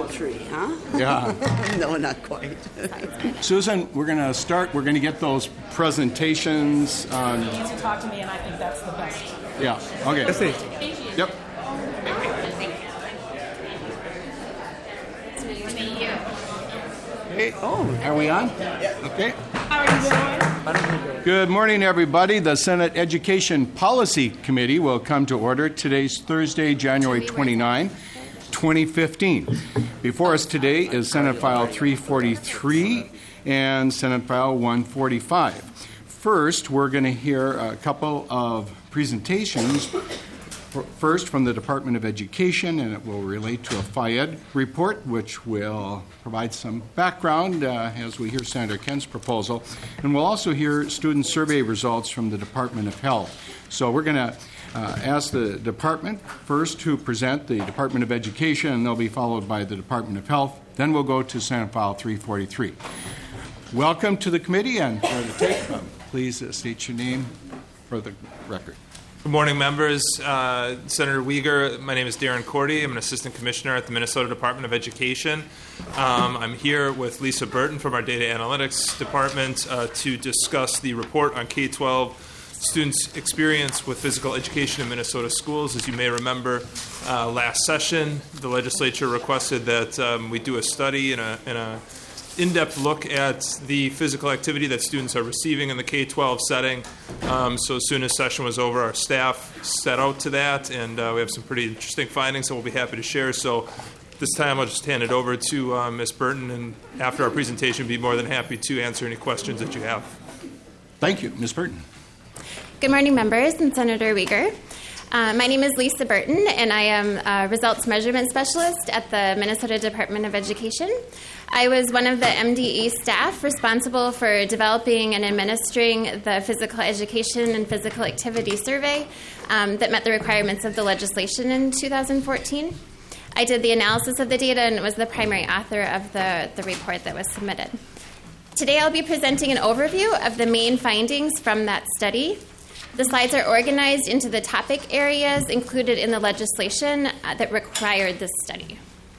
Three, huh? Yeah. No, not quite. Susan, we're going to start. We're going to get those presentations. You need to talk to me, and I think that's the best. Yeah. Okay. Let's see. Thank you. Yep. Hey, are we on? Okay. How are you doing? Good morning, everybody. The Senate Education Policy Committee will come to order. Today's Thursday, January 29, 2015. Before us today is Senate File 343 and Senate File 145. First, we're going to hear a couple of presentations. First, from the Department of Education, and it will relate to a FIED report, which will provide some background as we hear Senator Kent's proposal. And we'll also hear student survey results from the Department of Health. So we're going to ask the department first to present the Department of Education, and they'll be followed by the Department of Health. Then we'll go to Senate File 343. Welcome to the committee, and for the take, please state your name for the record. Good morning, members. Senator Uyghur, my name is Darren Cordy. I'm an assistant commissioner at the Minnesota Department of Education. I'm here with Lisa Burton from our data analytics department to discuss the report on K-12 students' experience with physical education in Minnesota schools. As you may remember, last session, the legislature requested that we do a study and a in-depth look at the physical activity that students are receiving in the K-12 setting. So as soon as session was over, our staff set out to that, and we have some pretty interesting findings that we'll be happy to share. So this time I'll just hand it over to Ms. Burton, and after our presentation, be more than happy to answer any questions that you have. Thank you. Ms. Burton. Good morning, members and Senator Uyghur. My name is Lisa Burton, and I am a results measurement specialist at the Minnesota Department of Education. I was one of the MDE staff responsible for developing and administering the physical education and physical activity survey that met the requirements of the legislation in 2014. I did the analysis of the data and was the primary author of the report that was submitted. Today I'll be presenting an overview of the main findings from that study. The slides are organized into the topic areas included in the legislation that required this study.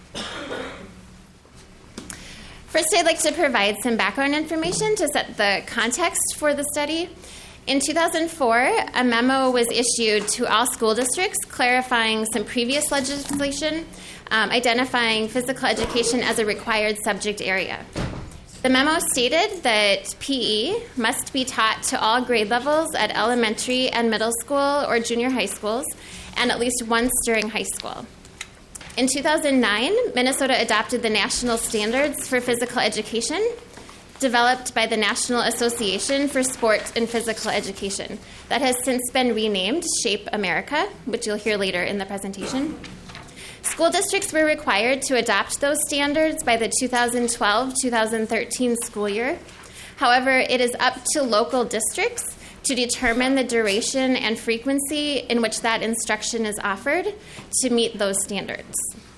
First, I'd like to provide some background information to set the context for the study. In 2004, a memo was issued to all school districts clarifying some previous legislation, identifying physical education as a required subject area. The memo stated that PE must be taught to all grade levels at elementary and middle school or junior high schools, and at least once during high school. In 2009, Minnesota adopted the National Standards for Physical Education, developed by the National Association for Sport and Physical Education. That has since been renamed Shape America, which you'll hear later in the presentation. School districts were required to adopt those standards by the 2012-2013 school year. However, it is up to local districts to determine the duration and frequency in which that instruction is offered to meet those standards.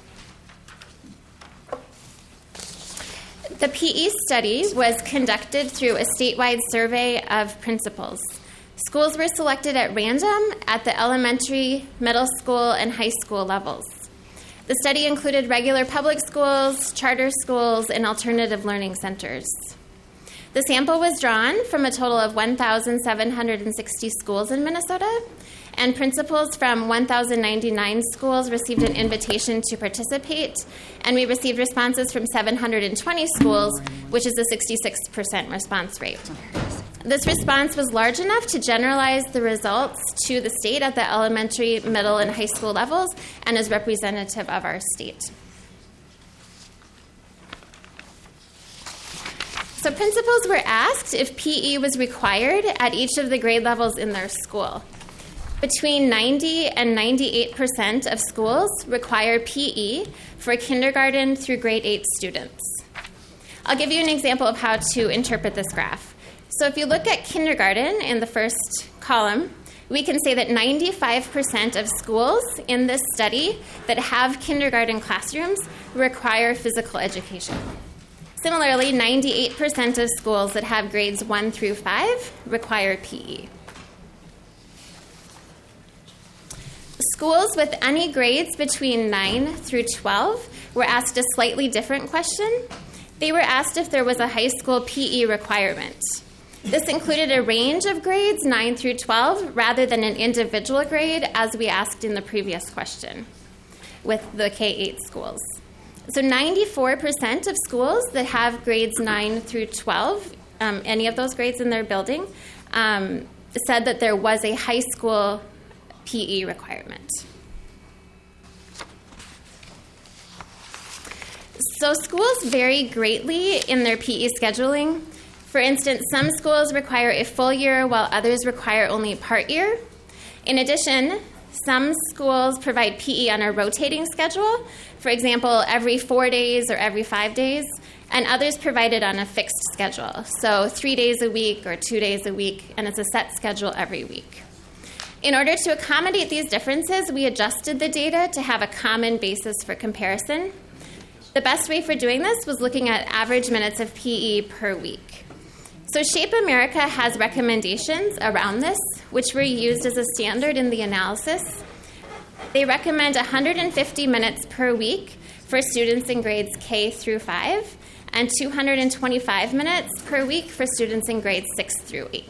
The PE study was conducted through a statewide survey of principals. Schools were selected at random at the elementary, middle school, and high school levels. The study included regular public schools, charter schools, and alternative learning centers. The sample was drawn from a total of 1,760 schools in Minnesota, and principals from 1,099 schools received an invitation to participate, and we received responses from 720 schools, which is a 66% response rate. This response was large enough to generalize the results to the state at the elementary, middle, and high school levels, and is representative of our state. So principals were asked if PE was required at each of the grade levels in their school. Between 90 and 98% of schools require PE for kindergarten through grade 8 students. I'll give you an example of how to interpret this graph. So if you look at kindergarten in the first column, we can say that 95% of schools in this study that have kindergarten classrooms require physical education. Similarly, 98% of schools that have grades 1 through 5 require PE. Schools with any grades between 9 through 12 were asked a slightly different question. They were asked if there was a high school PE requirement. This included a range of grades, 9 through 12, rather than an individual grade, as we asked in the previous question with the K-8 schools. So 94% of schools that have grades 9 through 12, any of those grades in their building, said that there was a high school PE requirement. So schools vary greatly in their PE scheduling. For instance, some schools require a full year while others require only a part year. In addition, some schools provide PE on a rotating schedule, for example, every 4 days or every 5 days, and others provide it on a fixed schedule, so 3 days a week or 2 days a week, and it's a set schedule every week. In order to accommodate these differences, we adjusted the data to have a common basis for comparison. The best way for doing this was looking at average minutes of PE per week. So Shape America has recommendations around this, which were used as a standard in the analysis. They recommend 150 minutes per week for students in grades K through 5, and 225 minutes per week for students in grades 6 through 8.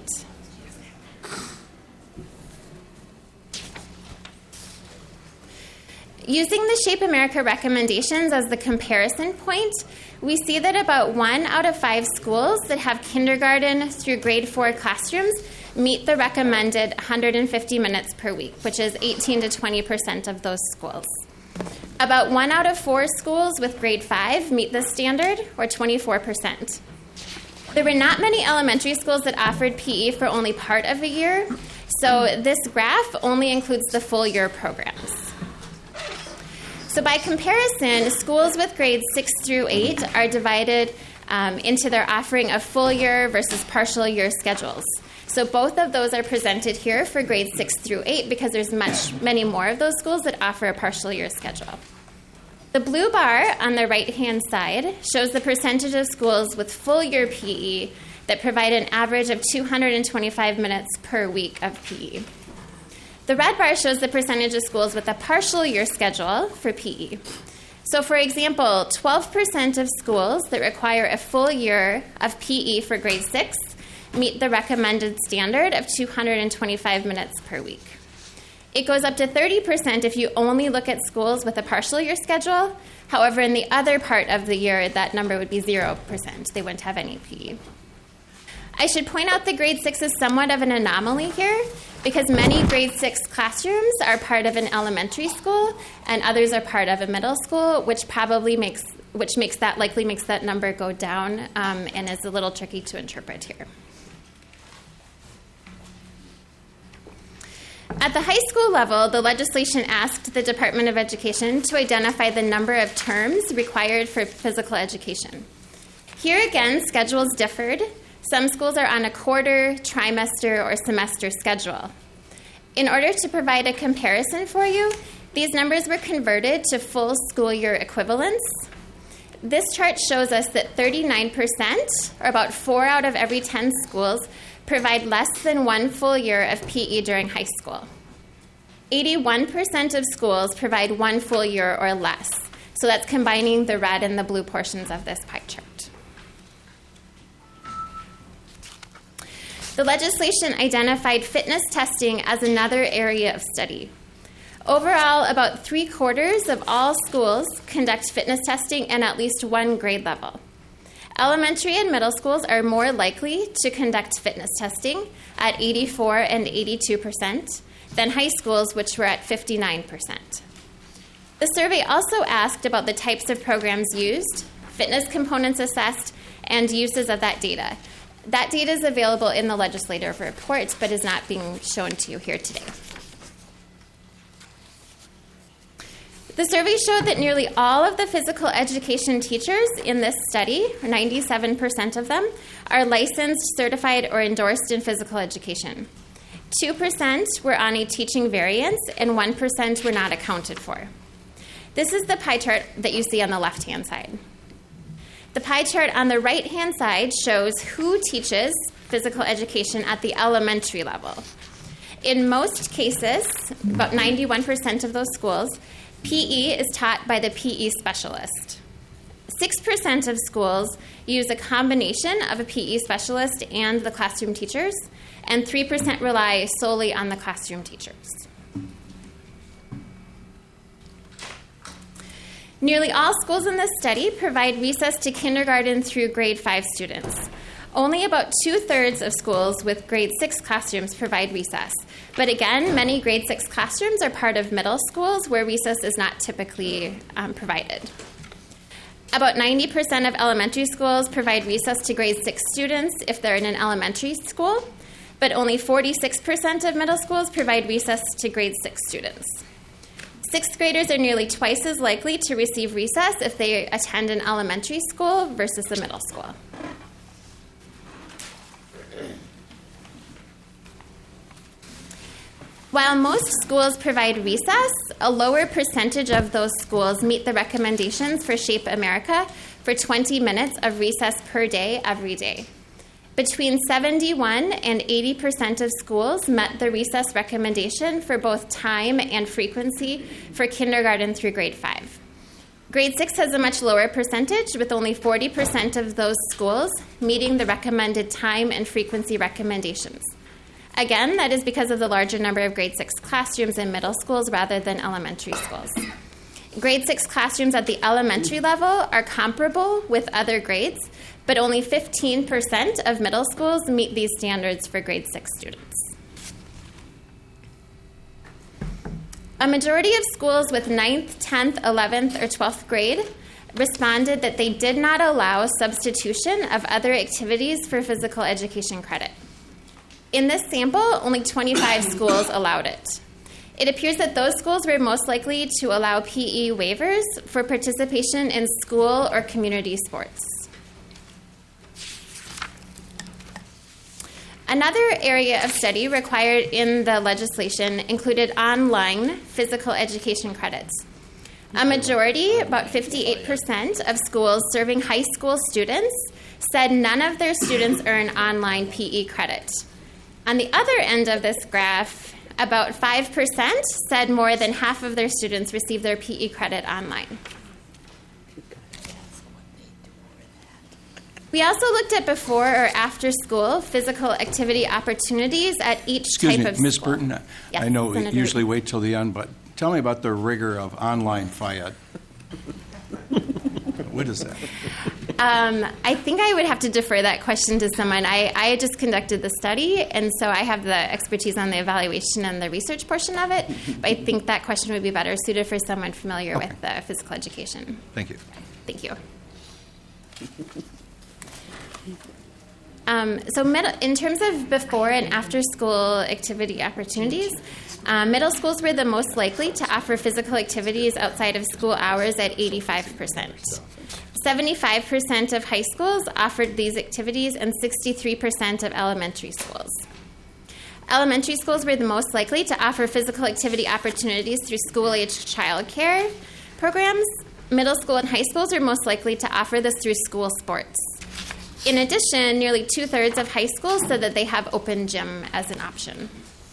Using the Shape America recommendations as the comparison point, we see that about 1 out of 5 schools that have kindergarten through grade 4 classrooms meet the recommended 150 minutes per week, which is 18 to 20% of those schools. About 1 out of 4 schools with grade 5 meet this standard, or 24%. There were not many elementary schools that offered PE for only part of a year, so this graph only includes the full year programs. So by comparison, schools with grades 6 through 8 are divided into their offering of full year versus partial year schedules. So both of those are presented here for grades 6 through 8 because there's many more of those schools that offer a partial year schedule. The blue bar on the right-hand side shows the percentage of schools with full year PE that provide an average of 225 minutes per week of PE. The red bar shows the percentage of schools with a partial year schedule for PE. So, for example, 12% of schools that require a full year of PE for grade 6 meet the recommended standard of 225 minutes per week. It goes up to 30% if you only look at schools with a partial year schedule. However, in the other part of the year, that number would be 0%. They wouldn't have any PE. I should point out that grade 6 is somewhat of an anomaly here because many grade 6 classrooms are part of an elementary school and others are part of a middle school, which likely makes that number go down and is a little tricky to interpret here. At the high school level, the legislation asked the Department of Education to identify the number of terms required for physical education. Here again, schedules differed. Some schools are on a quarter, trimester, or semester schedule. In order to provide a comparison for you, these numbers were converted to full school year equivalents. This chart shows us that 39%, or about 4 out of every 10 schools, provide less than 1 full year of PE during high school. 81% of schools provide 1 full year or less. So that's combining the red and the blue portions of this pie chart. The legislation identified fitness testing as another area of study. Overall, about 3/4 of all schools conduct fitness testing in at least 1 grade level. Elementary and middle schools are more likely to conduct fitness testing at 84 and 82% than high schools, which were at 59%. The survey also asked about the types of programs used, fitness components assessed, and uses of that data. That data is available in the legislative report, but is not being shown to you here today. The survey showed that nearly all of the physical education teachers in this study, 97% of them, are licensed, certified, or endorsed in physical education. 2% were on a teaching variance, and 1% were not accounted for. This is the pie chart that you see on the left-hand side. The pie chart on the right-hand side shows who teaches physical education at the elementary level. In most cases, about 91% of those schools, PE is taught by the PE specialist. 6% of schools use a combination of a PE specialist and the classroom teachers, and 3% rely solely on the classroom teachers. Nearly all schools in this study provide recess to kindergarten through grade 5 students. Only about 2/3 of schools with grade 6 classrooms provide recess. But again, many grade 6 classrooms are part of middle schools where recess is not typically provided. About 90% of elementary schools provide recess to grade 6 students if they're in an elementary school, but only 46% of middle schools provide recess to grade 6 students. 6th graders are nearly twice as likely to receive recess if they attend an elementary school versus a middle school. While most schools provide recess, a lower percentage of those schools meet the recommendations for Shape America for 20 minutes of recess per day every day. Between 71 and 80% of schools met the recess recommendation for both time and frequency for kindergarten through grade 5. Grade 6 has a much lower percentage, with only 40% of those schools meeting the recommended time and frequency recommendations. Again, that is because of the larger number of grade 6 classrooms in middle schools rather than elementary schools. Grade 6 classrooms at the elementary level are comparable with other grades, but only 15% of middle schools meet these standards for grade 6 students. A majority of schools with 9th, 10th, 11th, or 12th grade responded that they did not allow substitution of other activities for physical education credit. In this sample, only 25 schools allowed it. It appears that those schools were most likely to allow PE waivers for participation in school or community sports. Another area of study required in the legislation included online physical education credits. A majority, about 58% of schools serving high school students, said none of their students earn online PE credit. On the other end of this graph, about 5% said more than half of their students receive their PE credit online. We also looked at before or after school physical activity opportunities at each type of school. Ms. Burton, Yes, I know we Senator. usually wait till the end, but tell me about the rigor of online FIAD. What is that? I think I would have to defer that question to someone. I just conducted the study, and so I have the expertise on the evaluation and the research portion of it. But I think that question would be better suited for someone familiar with physical education. Thank you. Thank you. In terms of before and after school activity opportunities, middle schools were the most likely to offer physical activities outside of school hours at 85%. 75% of high schools offered these activities, and 63% of elementary schools. Elementary schools were the most likely to offer physical activity opportunities through school-age childcare programs. Middle school and high schools are most likely to offer this through school sports. In addition, nearly 2/3 of high schools said that they have open gym as an option.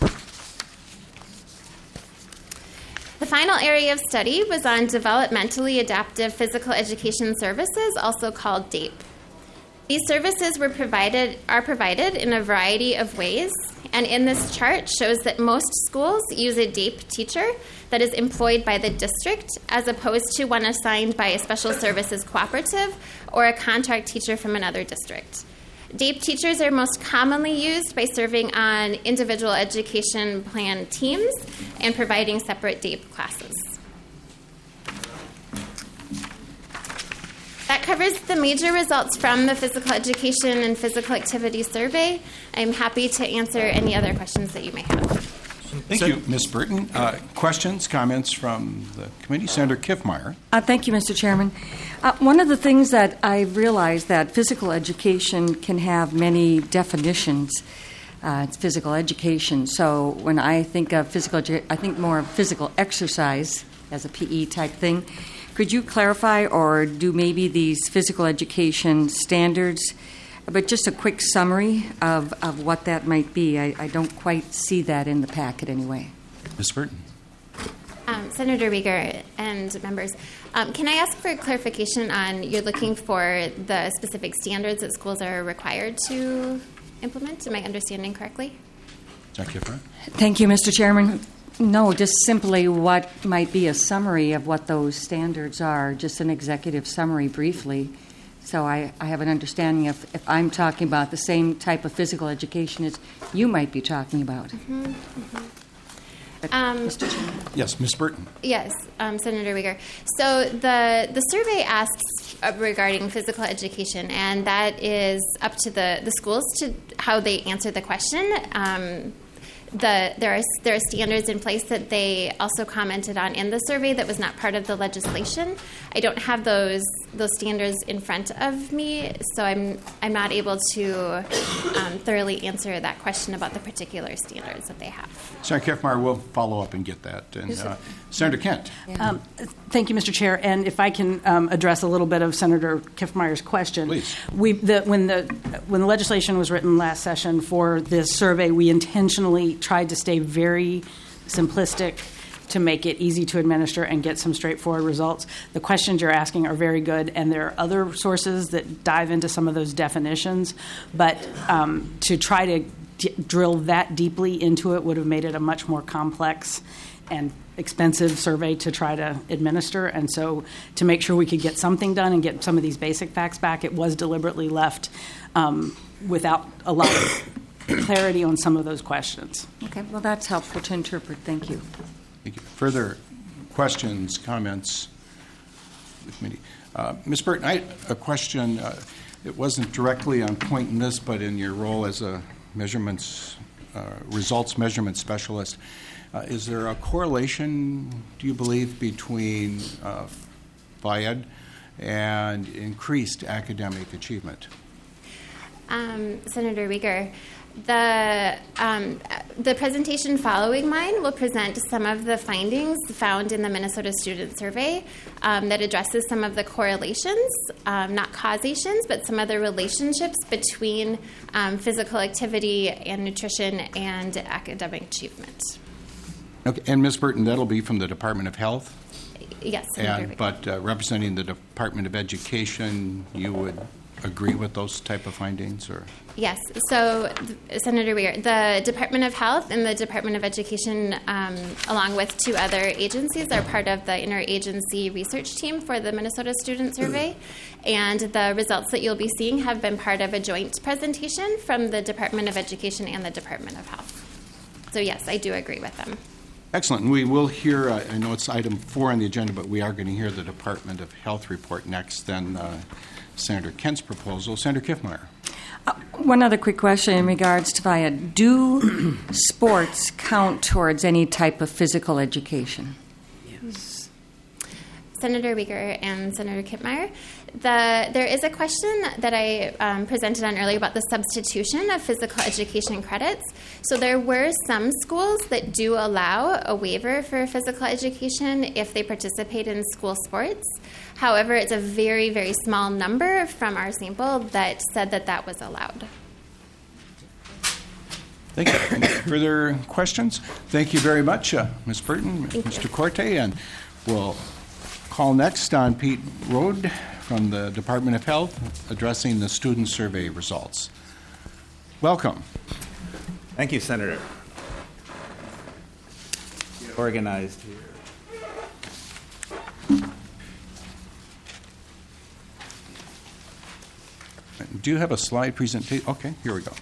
The final area of study was on developmentally adaptive physical education services, also called DAPE. These services are provided in a variety of ways, and in this chart shows that most schools use a DAPE teacher that is employed by the district as opposed to one assigned by a special services cooperative or a contract teacher from another district. DAPE teachers are most commonly used by serving on individual education plan teams and providing separate DAPE classes. That covers the major results from the Physical Education and Physical Activity Survey. I'm happy to answer any other questions that you may have. Thank you, Ms. Burton. Questions, comments from the committee? Senator Kiffmeyer. Thank you, Mr. Chairman. One of the things that I've realized that physical education can have many definitions. It's physical education. So when I think of I think more of physical exercise as a PE type thing. Could you clarify, or do maybe these physical education standards but just a quick summary of what that might be. I don't quite see that in the packet anyway. Ms. Burton. Senator Uyghur and members, can I ask for clarification on you're looking for the specific standards that schools are required to implement? Am I understanding correctly? Dr. Kiffmeyer. Thank you, Mr. Chairman. No, just simply what might be a summary of what those standards are, just an executive summary briefly. So I have an understanding if I'm talking about the same type of physical education as you might be talking about. Mr. Chairman. Yes, Ms. Burton. Yes, Senator Uyghur. So the survey asks regarding physical education, and that is up to the schools to how they answer the question. There are standards in place that they also commented on in the survey that was not part of the legislation. I don't have those standards in front of me, so I'm not able to thoroughly answer that question about the particular standards that they have. Senator Kiffmeyer will follow up and get that. And Senator Kent. Thank you, Mr. Chair. And if I can address a little bit of Senator Kiffmeyer's question. Please. When the legislation was written last session for this survey, we intentionally tried to stay very simplistic to make it easy to administer and get some straightforward results. The questions you're asking are very good, and there are other sources that dive into some of those definitions. But to try to drill that deeply into it would have made it a much more complex and expensive survey to try to administer. And so to make sure we could get something done and get some of these basic facts back, it was deliberately left without a lot of clarity on some of those questions. Okay, well, that's helpful to interpret. Thank you. Thank you. Further questions, comments? The committee. Ms. Burton, I had a question. It wasn't directly on point in this, but in your role as a results measurement specialist, is there a correlation, do you believe, between FIAD and increased academic achievement? Senator Uyghur, the presentation following mine will present some of the findings found in the Minnesota Student Survey that addresses some of the correlations, not causations, but some of the relationships between physical activity and nutrition and academic achievement. Okay, and Ms. Burton, that'll be from the Department of Health? Yes, Senator Uyghur. But representing the Department of Education, you would agree with those type of findings, or? Yes. So, Senator Uyghur, the Department of Health and the Department of Education, along with two other agencies, are part of the interagency research team for the Minnesota Student Survey. And the results that you'll be seeing have been part of a joint presentation from the Department of Education and the Department of Health. So, yes, I do agree with them. Excellent. We will hear, I know it's item 4 on the agenda, but we are going to hear the Department of Health report next, then Senator Kent's proposal. Senator Kiffmeyer. One other quick question in regards to FIAD. Do sports count towards any type of physical education? Yes. Senator Uyghur and Senator Kiffmeyer, there is a question that I presented on earlier about the substitution of physical education credits. So there were some schools that do allow a waiver for physical education if they participate in school sports. However, it's a very, very small number from our sample that said that was allowed. Thank you. Any further questions? Thank you very much, Ms. Burton, Mr. Corte, and we'll call next on Pete Rode from the Department of Health addressing the student survey results. Welcome. Thank you, Senator. Organized here. Do you have a slide presentation? Okay, here we go.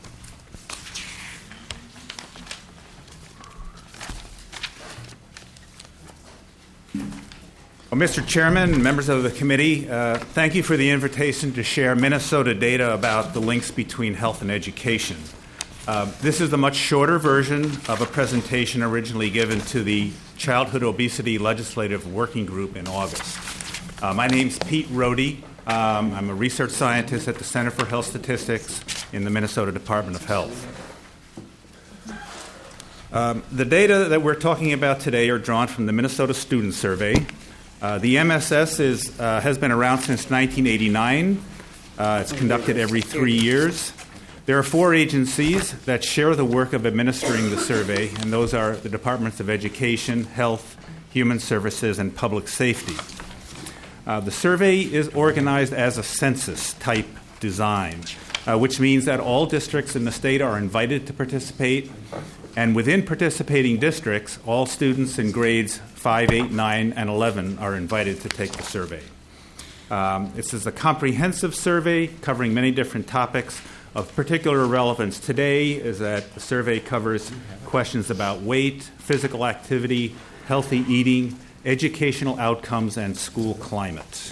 Well, Mr. Chairman, members of the committee, thank you for the invitation to share Minnesota data about the links between health and education. This is the much shorter version of a presentation originally given to the Childhood Obesity Legislative Working Group in August. My name's Pete Rode. I'm a research scientist at the Center for Health Statistics in the Minnesota Department of Health. The data that we're talking about today are drawn from the Minnesota Student Survey. The MSS has been around since 1989. It's conducted every 3 years. There are 4 agencies that share the work of administering the survey, and those are the Departments of Education, Health, Human Services, and Public Safety. The survey is organized as a census-type design, which means that all districts in the state are invited to participate, and within participating districts, all students in grades 5, 8, 9, and 11 are invited to take the survey. This is a comprehensive survey covering many different topics. Of particular relevance today is that the survey covers questions about weight, physical activity, healthy eating, educational outcomes, and school climate.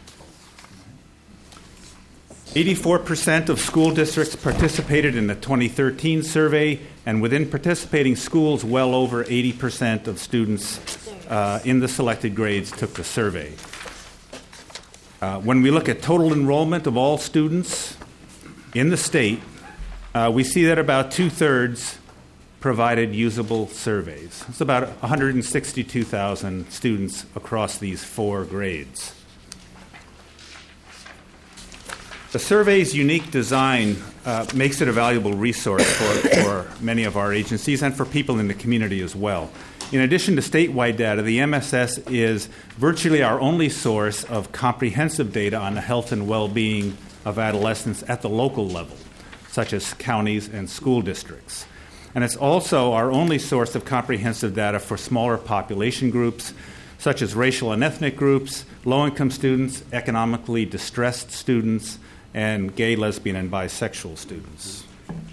84% of school districts participated in the 2013 survey, and within participating schools, well over 80% of students in the selected grades took the survey. When we look at total enrollment of all students in the state, we see that about 2/3 provided usable surveys. It's about 162,000 students across these 4 grades. The survey's unique design makes it a valuable resource for many of our agencies and for people in the community as well. In addition to statewide data, the MSS is virtually our only source of comprehensive data on the health and well-being of adolescents at the local level, such as counties and school districts. And it's also our only source of comprehensive data for smaller population groups, such as racial and ethnic groups, low-income students, economically distressed students, and gay, lesbian, and bisexual students.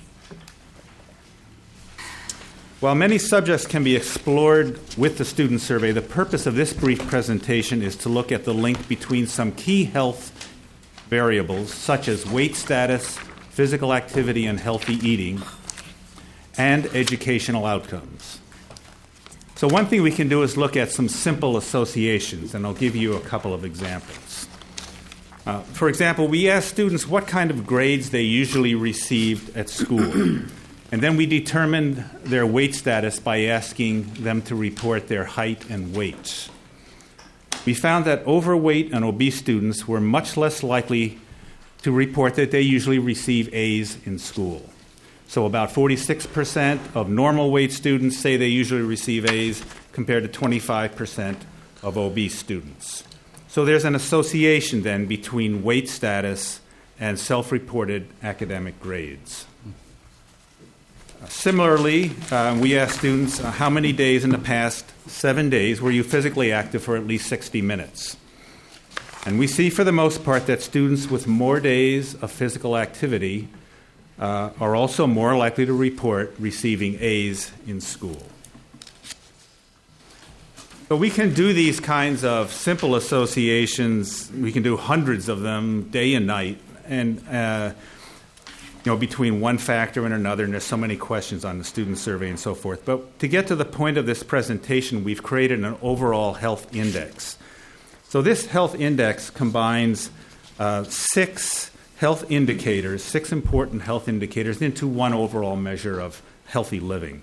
While many subjects can be explored with the student survey, the purpose of this brief presentation is to look at the link between some key health variables, such as weight status, physical activity, and healthy eating, and educational outcomes. So one thing we can do is look at some simple associations, and I'll give you a couple of examples. For example, we ask students what kind of grades they usually received at school, and then we determined their weight status by asking them to report their height and weight. We found that overweight and obese students were much less likely to report that they usually receive A's in school. So about 46% of normal weight students say they usually receive A's compared to 25% of obese students. So there's an association then between weight status and self-reported academic grades. Similarly, we asked students how many days in the past 7 days were you physically active for at least 60 minutes? And we see for the most part that students with more days of physical activity are also more likely to report receiving A's in school. But we can do these kinds of simple associations. We can do hundreds of them day and night, and between one factor and another, and there's so many questions on the student survey and so forth. But to get to the point of this presentation, we've created an overall health index. So this health index combines 6 health indicators, 6 important health indicators, into one overall measure of healthy living.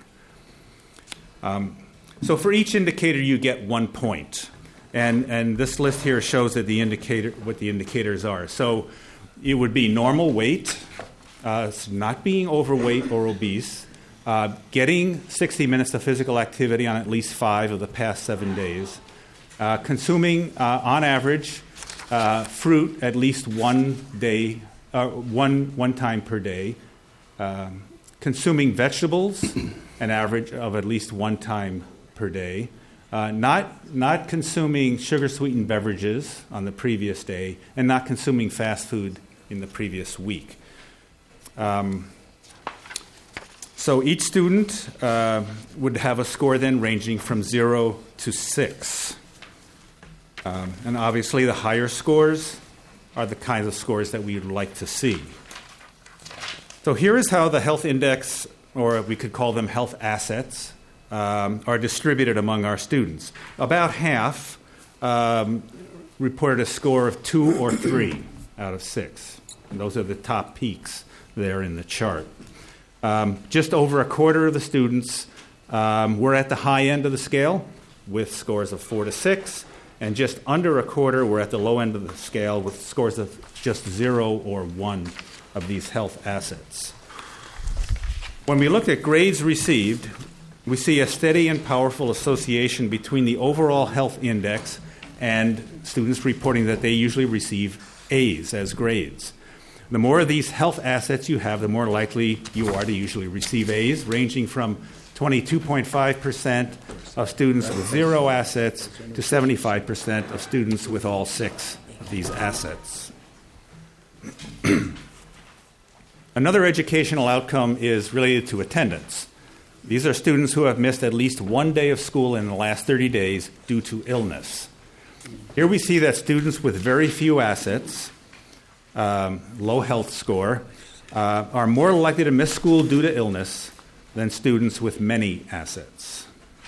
So for each indicator, you get 1 point. And this list here shows that what the indicators are. So it would be normal weight, not being overweight or obese, getting 60 minutes of physical activity on at least 5 of the past 7 days, consuming, on average, fruit at least one time per day, consuming vegetables, an average of at least 1 time per day, not consuming sugar-sweetened beverages on the previous day, and not consuming fast food in the previous week. So each student would have a score then ranging from 0 to 6. And obviously the higher scores are the kinds of scores that we would like to see. So here is how the health index, or we could call them health assets, are distributed among our students. About half reported a score of 2 or 3 out of 6. And those are the top peaks there in the chart. Just over a quarter of the students were at the high end of the scale with scores of 4 to 6, and just under a quarter were at the low end of the scale with scores of just 0 or 1 of these health assets. When we look at grades received, we see a steady and powerful association between the overall health index and students reporting that they usually receive A's as grades. The more of these health assets you have, the more likely you are to usually receive A's, ranging from 22.5% of students with 0 assets to 75% of students with all 6 of these assets. Another educational outcome is related to attendance. These are students who have missed at least one day of school in the last 30 days due to illness. Here we see that students with very few assets, low health score, are more likely to miss school due to illness than students with many assets.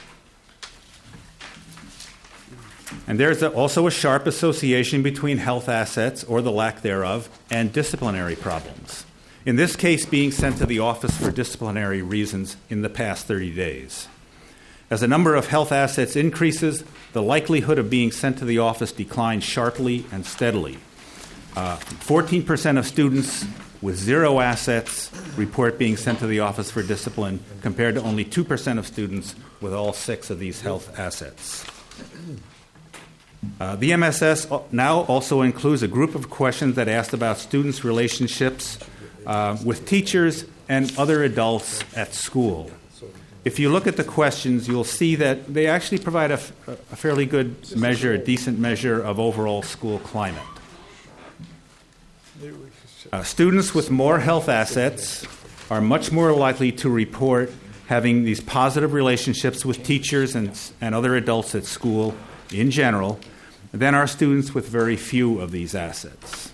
And there's also a sharp association between health assets, or the lack thereof, and disciplinary problems. In this case, being sent to the office for disciplinary reasons in the past 30 days. As the number of health assets increases, the likelihood of being sent to the office declines sharply and steadily. 14% of students with 0 assets report being sent to the office for discipline, compared to only 2% of students with all 6 of these health assets. The MSS now also includes a group of questions that asked about students' relationships with teachers and other adults at school. If you look at the questions, you'll see that they actually provide a fairly good measure, a decent measure of overall school climate. Students with more health assets are much more likely to report having these positive relationships with teachers and other adults at school in general than are students with very few of these assets.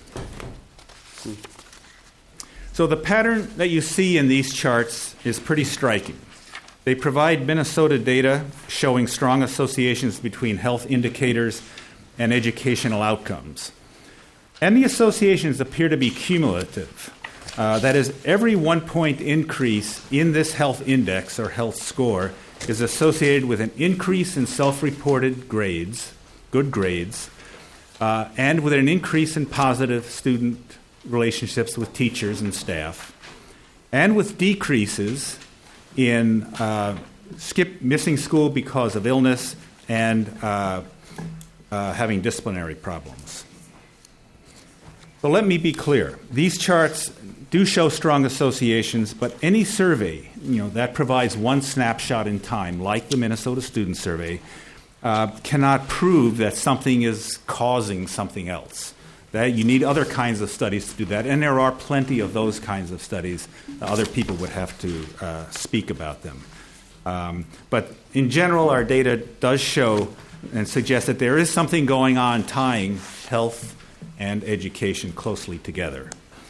So the pattern that you see in these charts is pretty striking. They provide Minnesota data showing strong associations between health indicators and educational outcomes. And the associations appear to be cumulative. That is, every 1 point increase in this health index or health score is associated with an increase in self-reported grades, good grades, and with an increase in positive student relationships with teachers and staff, and with decreases in missing school because of illness and having disciplinary problems. So let me be clear. These charts do show strong associations, but any survey that provides one snapshot in time, like the Minnesota Student Survey, cannot prove that something is causing something else. That you need other kinds of studies to do that, and there are plenty of those kinds of studies. Other people would have to speak about them. But in general, our data does show and suggest that there is something going on tying health and education closely together.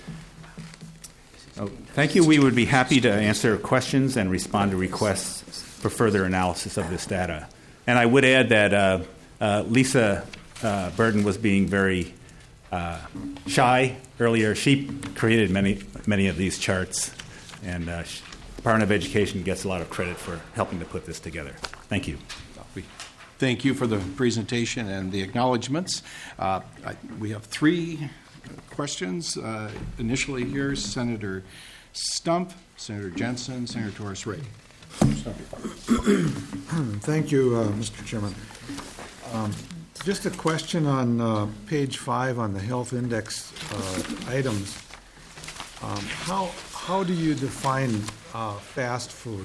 Thank you. We would be happy to answer questions and respond to requests for further analysis of this data. And I would add that Lisa Burton was being very shy earlier. She created many of these charts, and the Department of Education gets a lot of credit for helping to put this together. Thank you. Thank you for the presentation and the acknowledgments. We have 3 questions. Initially here, Senator Stump, Senator Jensen, Senator Torres-Ray. Thank you, Mr. Chairman. Just a question on page 5 on the health index items. How do you define fast food?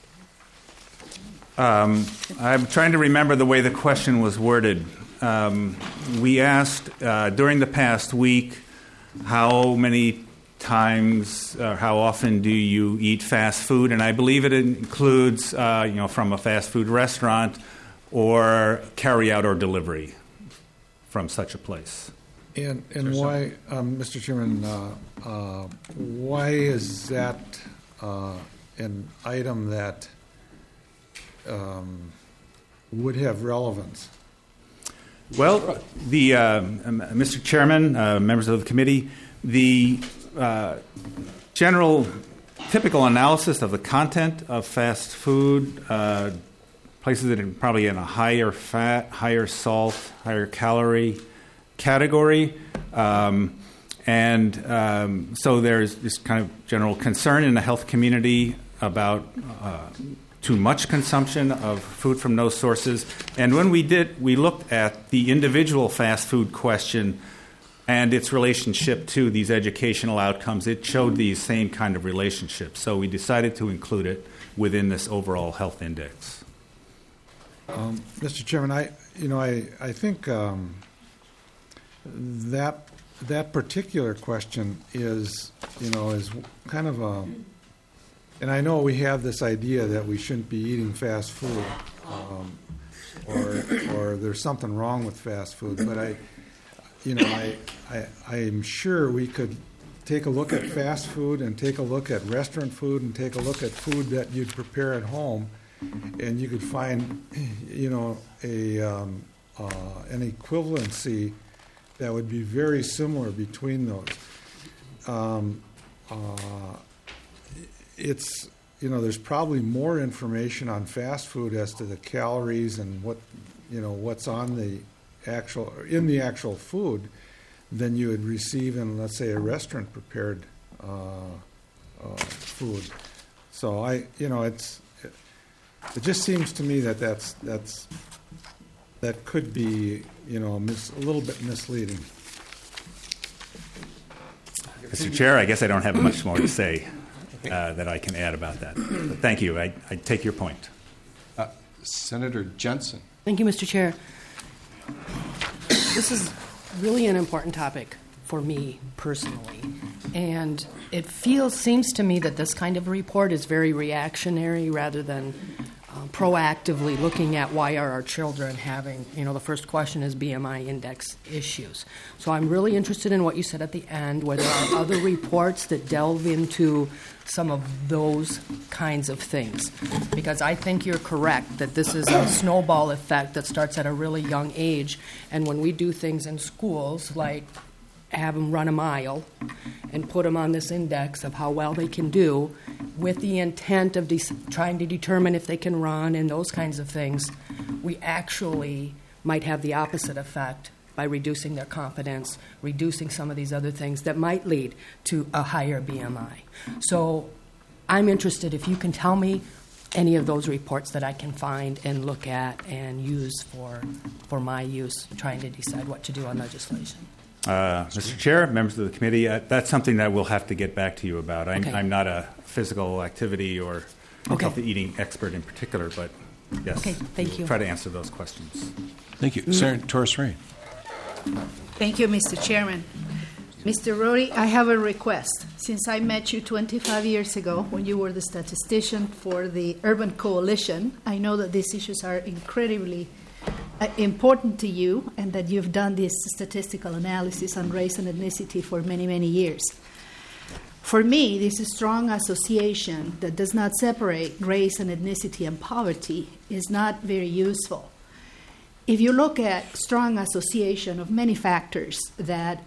I'm trying to remember the way the question was worded. We asked during the past week how many times, how often do you eat fast food? And I believe it includes, from a fast food restaurant or carry out or delivery from such a place. And why, Mr. Chairman, why is that an item that would have relevance? Well, Mr. Chairman, members of the committee, the general typical analysis of the content of fast food places it in probably in a higher fat, higher salt, higher calorie category. So there's this kind of general concern in the health community about too much consumption of food from those sources. And when we looked at the individual fast food question and its relationship to these educational outcomes. It showed these same kind of relationships. So we decided to include it within this overall health index. Mr. Chairman, I think that particular question is kind of a, and I know we have this idea that we shouldn't be eating fast food, or there's something wrong with fast food, but I'm sure we could take a look at fast food and take a look at restaurant food and take a look at food that you'd prepare at home, and you could find, an equivalency that would be very similar between those. There's probably more information on fast food as to the calories and what's on the actual food than you would receive in, let's say, a restaurant prepared food. So it just seems to me that that could be a little bit misleading. Mr. Chair, I guess I don't have much more to say that I can add about that. But thank you. I take your point. Senator Jensen. Thank you, Mr. Chair. This is really an important topic for me personally, and it seems to me that this kind of report is very reactionary rather than proactively looking at why are our children having, the first question is BMI index issues. So I'm really interested in what you said at the end, where there are other reports that delve into some of those kinds of things. Because I think you're correct that this is a snowball effect that starts at a really young age. And when we do things in schools, like have them run a mile and put them on this index of how well they can do with the intent of trying to determine if they can run and those kinds of things, we actually might have the opposite effect by reducing their confidence, reducing some of these other things that might lead to a higher BMI. So I'm interested if you can tell me any of those reports that I can find and look at and use for my use, trying to decide what to do on legislation. Mr. Chair, members of the committee, that's something that we'll have to get back to you about. I'm not a physical activity or healthy eating expert in particular, but yes, thank you. Try to answer those questions. Thank you. Senator Torres-Ray. Thank you, Mr. Chairman. Mr. Rohde, I have a request. Since I met you 25 years ago when you were the statistician for the Urban Coalition, I know that these issues are incredibly important to you and that you've done this statistical analysis on race and ethnicity for many, many years. For me, this strong association that does not separate race and ethnicity and poverty is not very useful. If you look at strong association of many factors that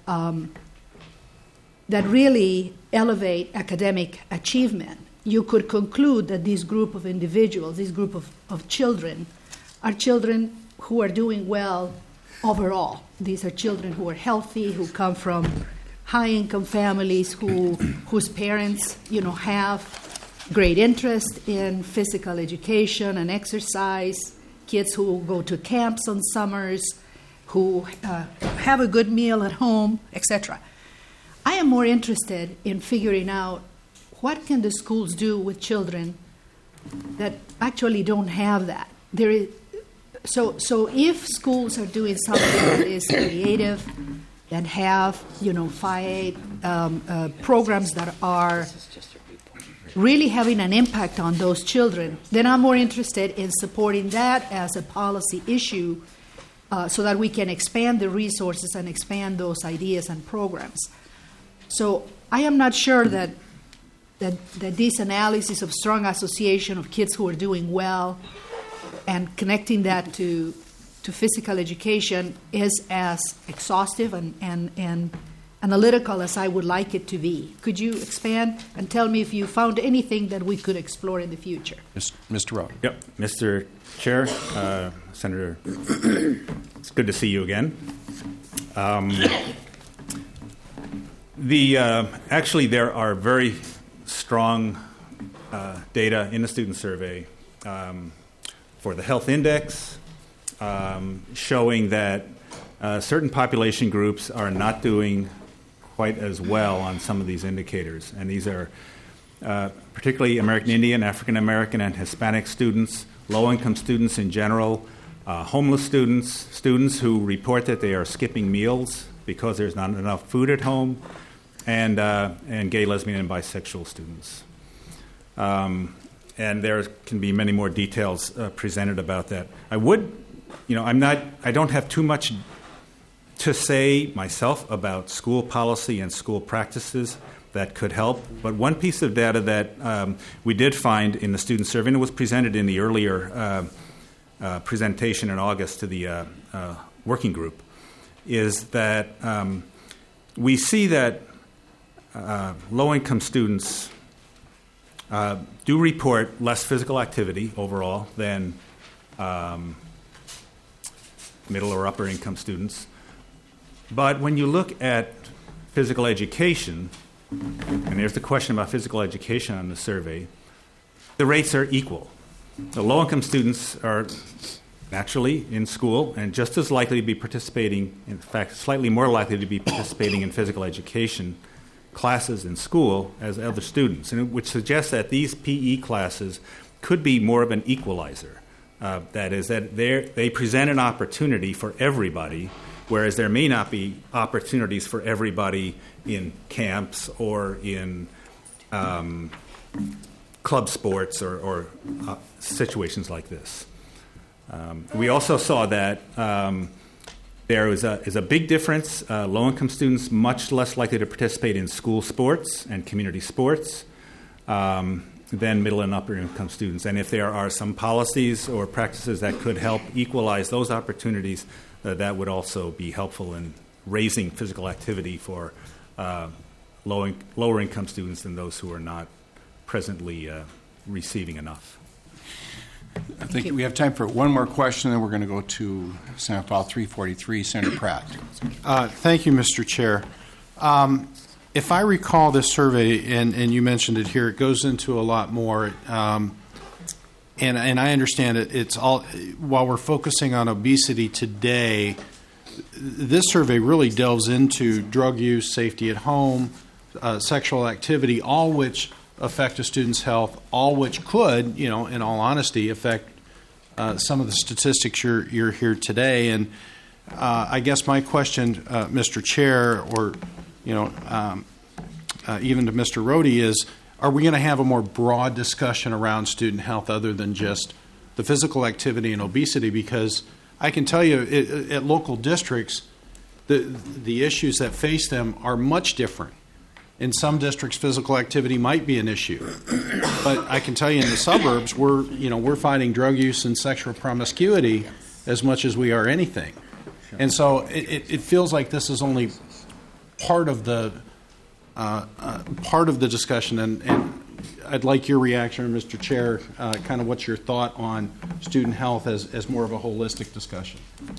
really elevate academic achievement, you could conclude that this group of individuals, this group of children, are children who are doing well overall. These are children who are healthy, who come from high-income families, whose parents, have great interest in physical education and exercise, kids who go to camps on summers, who have a good meal at home, etc. I am more interested in figuring out what can the schools do with children that actually don't have that. So if schools are doing something that is creative, that have, programs that are really having an impact on those children, then I'm more interested in supporting that as a policy issue so that we can expand the resources and expand those ideas and programs. So I am not sure that this analysis of strong association of kids who are doing well and connecting that to physical education is as exhaustive and analytical as I would like it to be. Could you expand and tell me if you found anything that we could explore in the future? Mr. Rowe. Yep, Mr. Chair, Senator, it's good to see you again. Actually, there are very strong data in the student survey for the health index, showing that certain population groups are not doing quite as well on some of these indicators. And these are particularly American Indian, African American, and Hispanic students, low-income students in general, homeless students who report that they are skipping meals because there's not enough food at home, and gay, lesbian, and bisexual students. And there can be many more details presented about that. I don't have too much to say myself about school policy and school practices that could help. But one piece of data that we did find in the student survey, and it was presented in the earlier presentation in August to the working group, is that we see that low-income students do report less physical activity overall than middle or upper-income students. But when you look at physical education, and there's the question about physical education on the survey, the rates are equal. The low-income students are naturally in school and just as likely to be participating, in fact, slightly more likely to be participating in physical education classes in school as other students, and which suggests that these PE classes could be more of an equalizer. That is, that they present an opportunity for everybody, whereas there may not be opportunities for everybody in camps or in club sports or situations like this. We also saw that there is a big difference. Low-income students much less likely to participate in school sports and community sports than middle and upper-income students. And if there are some policies or practices that could help equalize those opportunities, that would also be helpful in raising physical activity for lower-income students than those who are not presently receiving enough. I think we have time for one more question, then we're going to go to Senate File 343, Senator Pratt. Thank you, Mr. Chair. If I recall this survey, and you mentioned it here, it goes into a lot more. And I understand it. It's all while we're focusing on obesity today. This survey really delves into drug use, safety at home, sexual activity, all which affect a student's health, all which could, in all honesty, affect some of the statistics you're here today. And I guess my question, Mr. Chair, or even to Mr. Rohde, is: are we going to have a more broad discussion around student health other than just the physical activity and obesity? Because I can tell you, at local districts, the issues that face them are much different. In some districts, physical activity might be an issue, but I can tell you in the suburbs, we're fighting drug use and sexual promiscuity as much as we are anything. And so it feels like this is only part of the discussion. And I'd like your reaction, Mr. Chair. Kind of what's your thought on student health as more of a holistic discussion?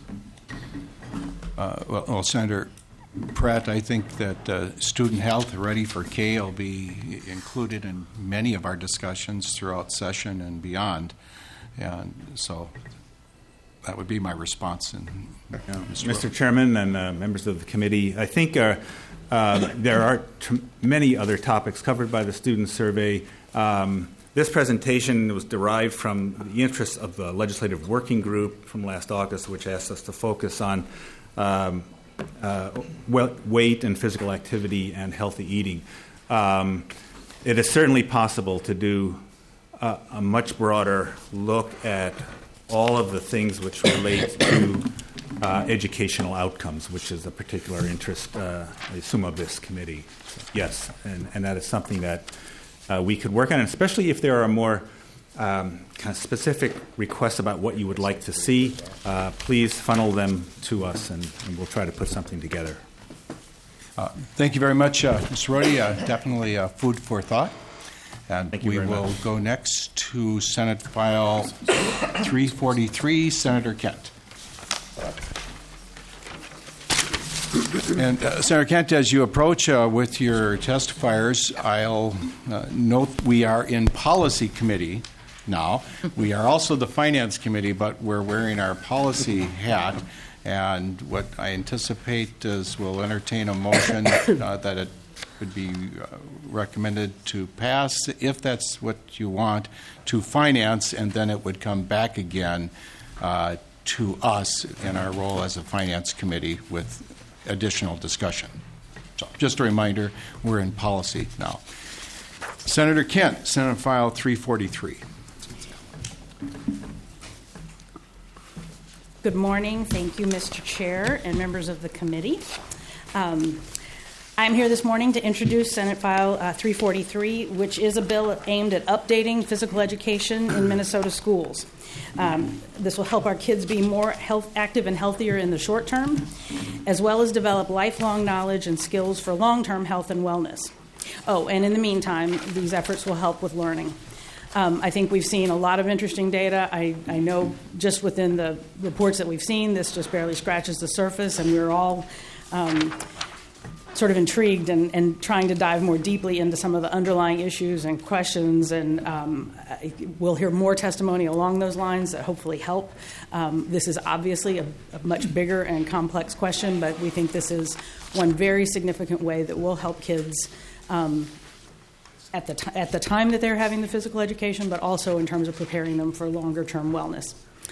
Well, Senator Pratt, I think that student health, Ready for K, will be included in many of our discussions throughout session and beyond. And so that would be my response. And, Mr. Chairman and members of the committee, I think there are many other topics covered by the student survey. This presentation was derived from the interests of the Legislative Working Group from last August, which asked us to focus on weight and physical activity and healthy eating. It is certainly possible to do a much broader look at all of the things which relate to educational outcomes, which is a particular interest, I assume, of this committee. So, yes, and that is something that we could work on, especially if there are more kind of specific requests about what you would like to see. Please funnel them to us, and we'll try to put something together. Thank you very much, Mr. Roddy. Definitely food for thought. And Thank you we very will much. go next to Senate File 343, Senator Kent. And Senator Kent, as you approach with your testifiers, I'll note we are in Policy Committee now. We are also the Finance Committee, but we're wearing our policy hat. And what I anticipate is we'll entertain a motion that it would be recommended to pass, if that's what you want, to Finance, and then it would come back again to us in our role as a Finance Committee with additional discussion. So just a reminder, we're in policy now. Senator Kent, Senate File 343. Good morning. Thank you, Mr. Chair and members of the committee. I'm here this morning to introduce Senate File 343, which is a bill aimed at updating physical education in Minnesota schools. This will help our kids be more active and healthier in the short term, as well as develop lifelong knowledge and skills for long-term health and wellness. Oh, and in the meantime, these efforts will help with learning. I think we've seen a lot of interesting data. I know just within the reports that we've seen, this just barely scratches the surface, and we're all sort of intrigued and trying to dive more deeply into some of the underlying issues and questions, and we'll hear more testimony along those lines that hopefully help. This is obviously a much bigger and complex question, but we think this is one very significant way that will help kids at the time that they're having the physical education, but also in terms of preparing them for longer-term wellness.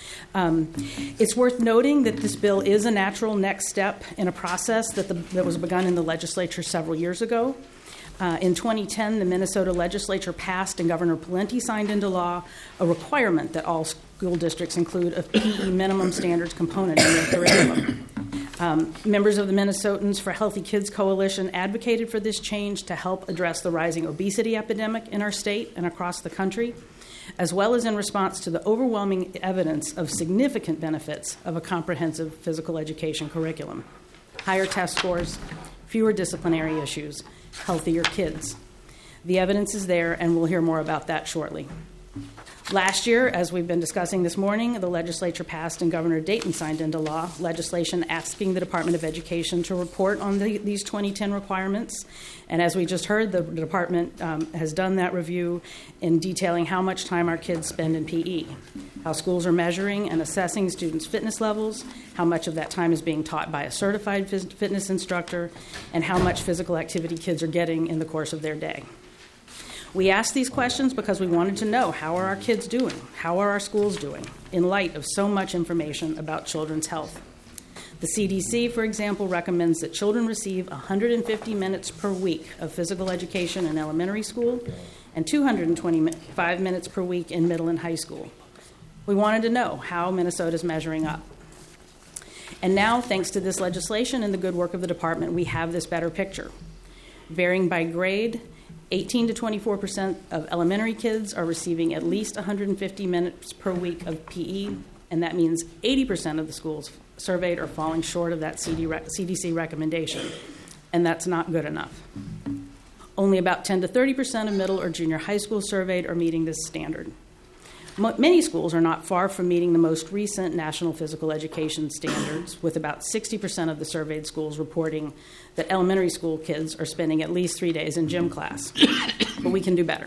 It's worth noting that this bill is a natural next step in a process that was begun in the legislature several years ago. In 2010, the Minnesota legislature passed and Governor Pawlenty signed into law a requirement that all school districts include a PE minimum standards component in their curriculum. Members of the Minnesotans for Healthy Kids Coalition advocated for this change to help address the rising obesity epidemic in our state and across the country, as well as in response to the overwhelming evidence of significant benefits of a comprehensive physical education curriculum. Higher test scores, fewer disciplinary issues, healthier kids. The evidence is there, and we'll hear more about that shortly. Last year, as we've been discussing this morning, the legislature passed and Governor Dayton signed into law legislation asking the Department of Education to report on these 2010 requirements. And as we just heard, the department has done that review in detailing how much time our kids spend in PE, how schools are measuring and assessing students' fitness levels, how much of that time is being taught by a certified fitness instructor, and how much physical activity kids are getting in the course of their day. We asked these questions because we wanted to know, how are our kids doing? How are our schools doing in light of so much information about children's health? The CDC, for example, recommends that children receive 150 minutes per week of physical education in elementary school and 225 minutes per week in middle and high school. We wanted to know how Minnesota is measuring up. And now, thanks to this legislation and the good work of the department, we have this better picture. Varying by grade, 18 to 24% of elementary kids are receiving at least 150 minutes per week of PE, and that means 80% of the schools surveyed are falling short of that CDC recommendation, and that's not good enough. Only about 10 to 30% of middle or junior high school surveyed are meeting this standard. Many schools are not far from meeting the most recent national physical education standards, with about 60% of the surveyed schools reporting that elementary school kids are spending at least 3 days in gym class. But we can do better.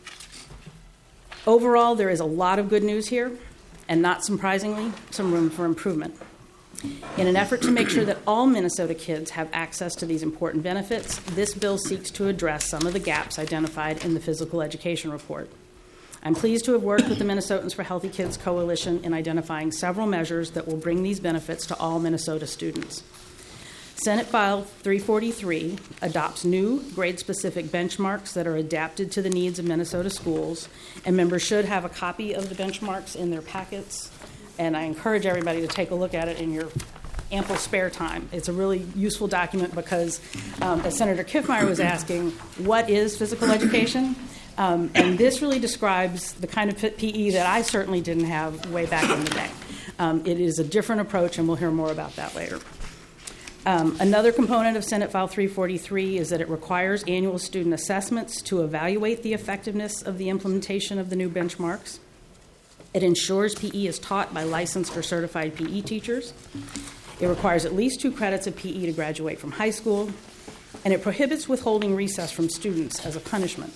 Overall, there is a lot of good news here, and not surprisingly, some room for improvement. In an effort to make sure that all Minnesota kids have access to these important benefits, this bill seeks to address some of the gaps identified in the physical education report. I'm pleased to have worked with the Minnesotans for Healthy Kids Coalition in identifying several measures that will bring these benefits to all Minnesota students. Senate File 343 adopts new grade-specific benchmarks that are adapted to the needs of Minnesota schools, and members should have a copy of the benchmarks in their packets, and I encourage everybody to take a look at it in your ample spare time. It's a really useful document because, as Senator Kiffmeyer was asking, what is physical education? And this really describes the kind of PE that I certainly didn't have way back in the day. It is a different approach, and we'll hear more about that later. Another component of Senate File 343 is that it requires annual student assessments to evaluate the effectiveness of the implementation of the new benchmarks. It ensures PE is taught by licensed or certified PE teachers. It requires at least 2 credits of PE to graduate from high school, and it prohibits withholding recess from students as a punishment.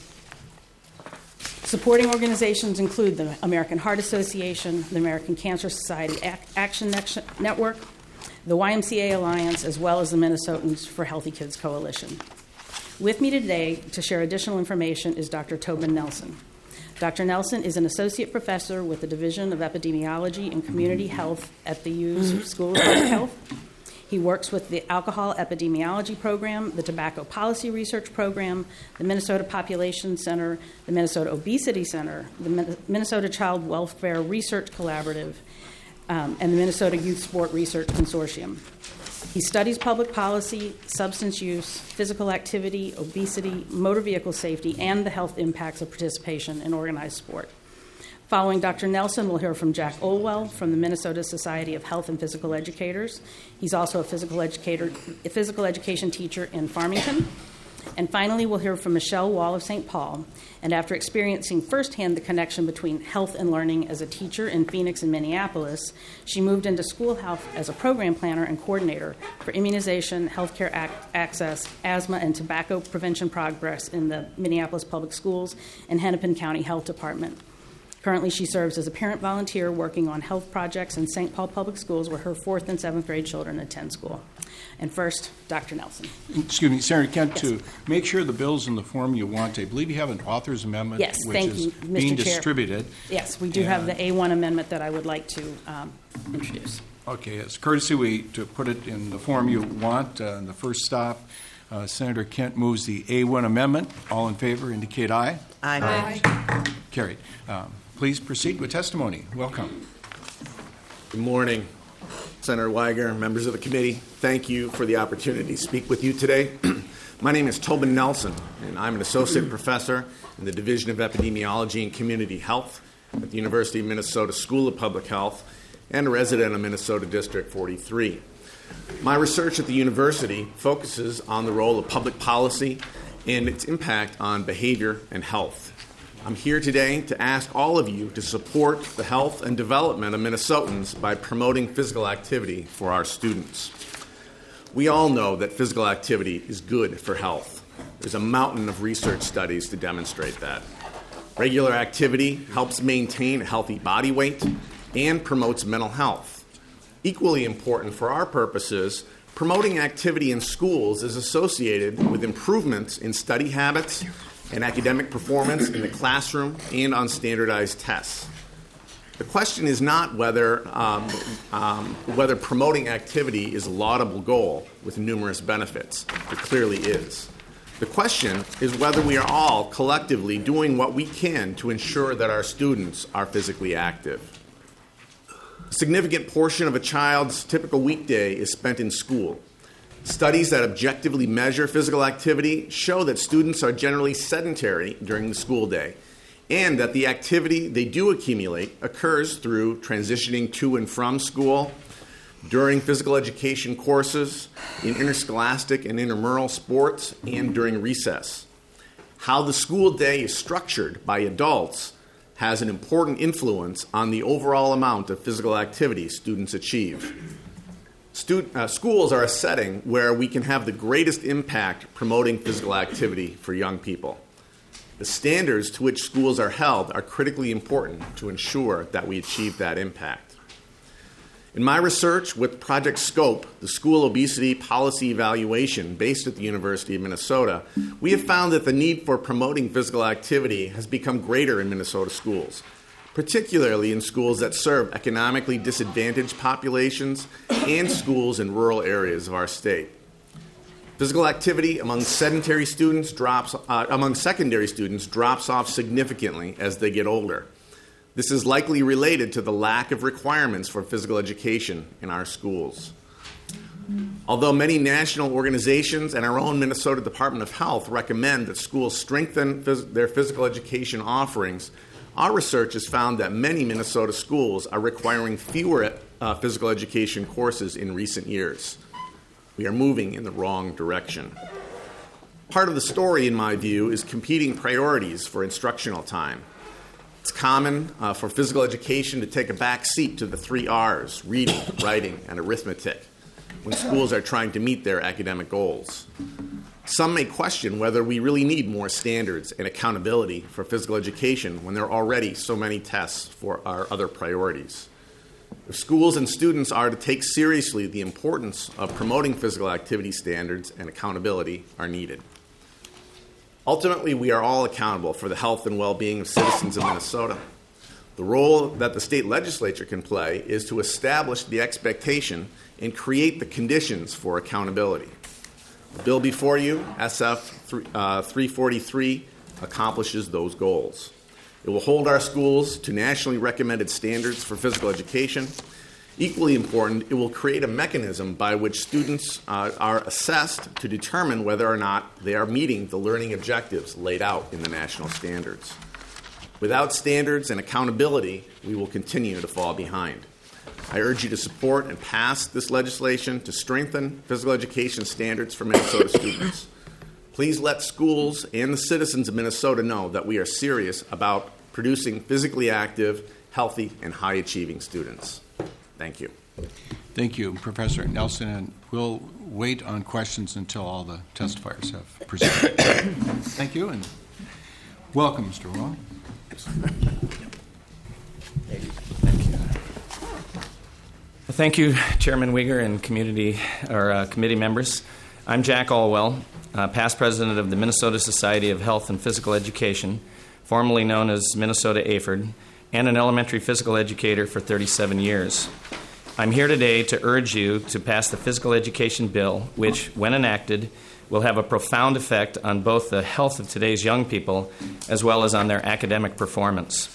Supporting organizations include the American Heart Association, the American Cancer Society Action Network, the YMCA Alliance, as well as the Minnesotans for Healthy Kids Coalition. With me today to share additional information is Dr. Tobin Nelson. Dr. Nelson is an associate professor with the Division of Epidemiology and Community Health at the U's School of Public Health. He works with the Alcohol Epidemiology Program, the Tobacco Policy Research Program, the Minnesota Population Center, the Minnesota Obesity Center, the Minnesota Child Welfare Research Collaborative, and the Minnesota Youth Sport Research Consortium. He studies public policy, substance use, physical activity, obesity, motor vehicle safety, and the health impacts of participation in organized sport. Following Dr. Nelson, we'll hear from Jack Olwell from the Minnesota Society of Health and Physical Educators. He's also a physical education teacher in Farmington. And finally, we'll hear from Michelle Wall of St. Paul. And after experiencing firsthand the connection between health and learning as a teacher in Phoenix and Minneapolis, she moved into school health as a program planner and coordinator for immunization, healthcare access, asthma, and tobacco prevention progress in the Minneapolis Public Schools and Hennepin County Health Department. Currently, she serves as a parent volunteer working on health projects in St. Paul Public Schools, where her 4th and 7th grade children attend school. And first, Dr. Nelson. Excuse me, Senator Kent, Yes. to make sure the bill's in the form you want, I believe you have an author's amendment Yes, which thank is you, Mr. being Chair. distributed. Yes, we do have the A1 amendment that I would like to introduce. Okay, as courtesy, to put it in the form you want, in the first stop, Senator Kent moves the A1 amendment. All in favor indicate aye. Aye. Carried. Please proceed with testimony. Welcome. Good morning, Senator Weiger, members of the committee. Thank you for the opportunity to speak with you today. My name is Tobin Nelson, and I'm an associate professor in the Division of Epidemiology and Community Health at the University of Minnesota School of Public Health and a resident of Minnesota District 43. My research at the university focuses on the role of public policy and its impact on behavior and health. I'm here today to ask all of you to support the health and development of Minnesotans by promoting physical activity for our students. We all know that physical activity is good for health. There's a mountain of research studies to demonstrate that. Regular activity helps maintain a healthy body weight and promotes mental health. Equally important for our purposes, promoting activity in schools is associated with improvements in study habits and academic performance in the classroom and on standardized tests. The question is not whether promoting activity is a laudable goal with numerous benefits. It clearly is. The question is whether we are all collectively doing what we can to ensure that our students are physically active. A significant portion of a child's typical weekday is spent in school. Studies that objectively measure physical activity show that students are generally sedentary during the school day, and that the activity they do accumulate occurs through transitioning to and from school, during physical education courses, in interscholastic and intramural sports, and during recess. How the school day is structured by adults has an important influence on the overall amount of physical activity students achieve. Schools are a setting where we can have the greatest impact promoting physical activity for young people. The standards to which schools are held are critically important to ensure that we achieve that impact. In my research with Project SCOPE, the school obesity policy evaluation based at the University of Minnesota, we have found that the need for promoting physical activity has become greater in Minnesota schools, particularly in schools that serve economically disadvantaged populations and schools in rural areas of our state. Physical activity among secondary students drops off significantly as they get older. This is likely related to the lack of requirements for physical education in our schools. Although many national organizations and our own Minnesota Department of Health recommend that schools strengthen their physical education offerings, our research has found that many Minnesota schools are requiring fewer physical education courses in recent years. We are moving in the wrong direction. Part of the story, in my view, is competing priorities for instructional time. It's common for physical education to take a back seat to the 3 R's, reading, writing, and arithmetic, when schools are trying to meet their academic goals. Some may question whether we really need more standards and accountability for physical education when there are already so many tests for our other priorities. If schools and students are to take seriously the importance of promoting physical activity, standards and accountability are needed. Ultimately, we are all accountable for the health and well-being of citizens of Minnesota. The role that the state legislature can play is to establish the expectation and create the conditions for accountability. The bill before you, SF 343, accomplishes those goals. It will hold our schools to nationally recommended standards for physical education. Equally important, it will create a mechanism by which students are assessed to determine whether or not they are meeting the learning objectives laid out in the national standards. Without standards and accountability, we will continue to fall behind. I urge you to support and pass this legislation to strengthen physical education standards for Minnesota students. Please let schools and the citizens of Minnesota know that we are serious about producing physically active, healthy, and high-achieving students. Thank you. Thank you, Professor Nelson. And we'll wait on questions until all the testifiers have presented. Thank you, and welcome, Mr. Wall. Thank you, Chairman Uyghur and committee members. I'm Jack Allwell, past president of the Minnesota Society of Health and Physical Education, formerly known as Minnesota AFERD, and an elementary physical educator for 37 years. I'm here today to urge you to pass the physical education bill, which, when enacted, will have a profound effect on both the health of today's young people as well as on their academic performance.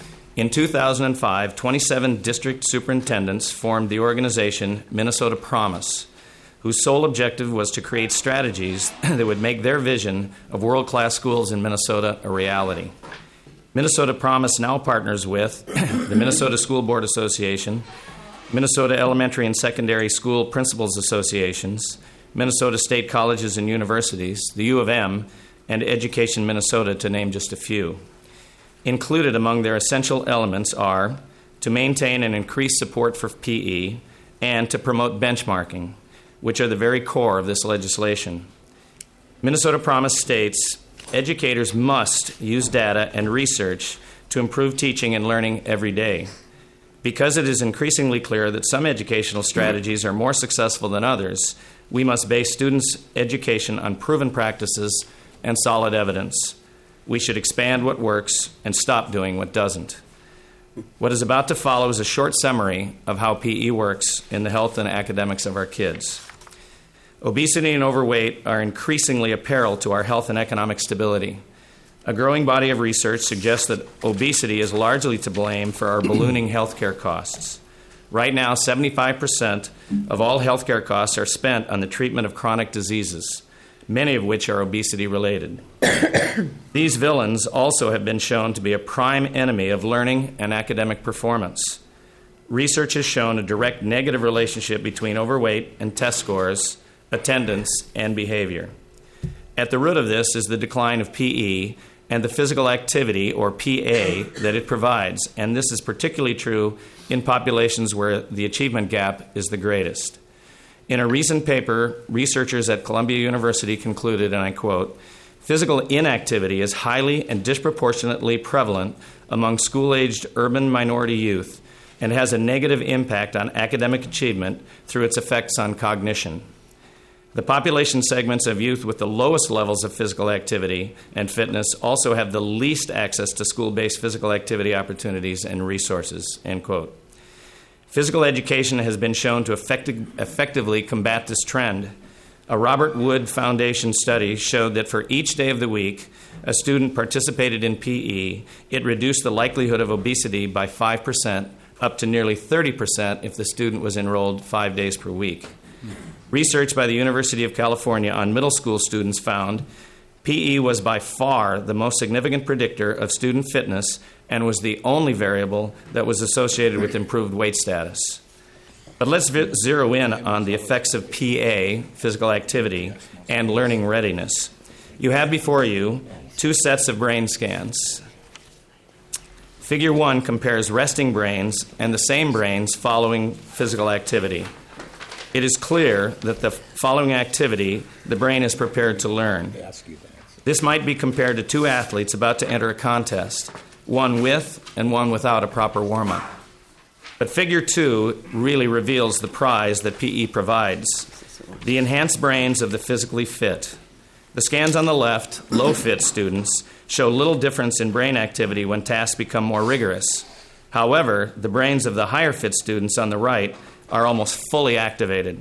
In 2005, 27 district superintendents formed the organization Minnesota Promise, whose sole objective was to create strategies that would make their vision of world-class schools in Minnesota a reality. Minnesota Promise now partners with the Minnesota School Board Association, Minnesota Elementary and Secondary School Principals Associations, Minnesota State Colleges and Universities, the U of M, and Education Minnesota, to name just a few. Included among their essential elements are to maintain and increase support for PE and to promote benchmarking, which are the very core of this legislation. Minnesota Promise states, educators must use data and research to improve teaching and learning every day. Because it is increasingly clear that some educational strategies are more successful than others, we must base students' education on proven practices and solid evidence. We should expand what works and stop doing what doesn't. What is about to follow is a short summary of how PE works in the health and academics of our kids. Obesity and overweight are increasingly a peril to our health and economic stability. A growing body of research suggests that obesity is largely to blame for our ballooning healthcare costs. Right now, 75% of all healthcare costs are spent on the treatment of chronic diseases, many of which are obesity-related. These villains also have been shown to be a prime enemy of learning and academic performance. Research has shown a direct negative relationship between overweight and test scores, attendance, and behavior. At the root of this is the decline of PE and the physical activity, or PA, that it provides, and this is particularly true in populations where the achievement gap is the greatest. In a recent paper, researchers at Columbia University concluded, and I quote, "Physical inactivity is highly and disproportionately prevalent among school-aged urban minority youth and has a negative impact on academic achievement through its effects on cognition. The population segments of youth with the lowest levels of physical activity and fitness also have the least access to school-based physical activity opportunities and resources," end quote. Physical education has been shown to effectively combat this trend. A Robert Wood Foundation study showed that for each day of the week a student participated in PE, it reduced the likelihood of obesity by 5%, up to nearly 30% if the student was enrolled 5 days per week. Research by the University of California on middle school students found PE was by far the most significant predictor of student fitness and was the only variable that was associated with improved weight status. But let's zero in on the effects of PA, physical activity, and learning readiness. You have before you two sets of brain scans. Figure 1 compares resting brains and the same brains following physical activity. It is clear that the following activity, the brain is prepared to learn. This might be compared to two athletes about to enter a contest, one with and one without a proper warm-up. But Figure 2 really reveals the prize that PE provides, the enhanced brains of the physically fit. The scans on the left, low-fit students, show little difference in brain activity when tasks become more rigorous. However, the brains of the higher-fit students on the right are almost fully activated.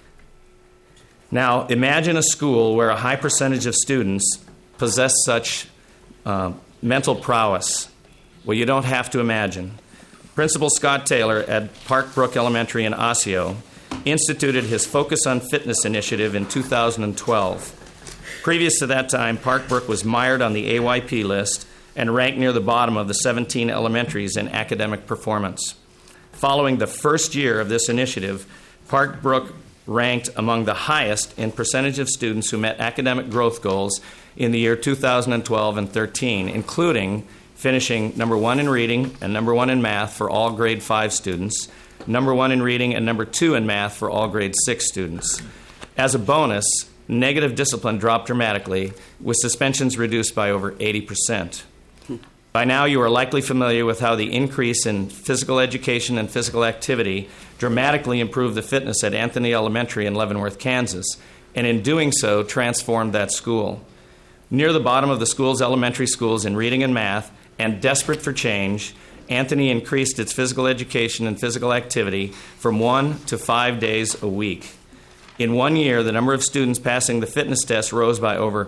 Now, imagine a school where a high percentage of students possess such mental prowess. Well, you don't have to imagine. Principal Scott Taylor at Park Brook Elementary in Osseo instituted his Focus on Fitness initiative in 2012. Previous to that time, Park Brook was mired on the AYP list and ranked near the bottom of the 17 elementaries in academic performance. Following the first year of this initiative, Park Brook ranked among the highest in percentage of students who met academic growth goals in the year 2012 and 13, including finishing number 1 in reading and number 1 in math for all grade 5 students, number 1 in reading and number 2 in math for all grade 6 students. As a bonus, negative discipline dropped dramatically, with suspensions reduced by over 80%. By now, you are likely familiar with how the increase in physical education and physical activity dramatically improved the fitness at Anthony Elementary in Leavenworth, Kansas, and in doing so, transformed that school. Near the bottom of the school's elementary schools in reading and math, and desperate for change, Anthony increased its physical education and physical activity from 1 to 5 days a week. In 1 year, the number of students passing the fitness test rose by over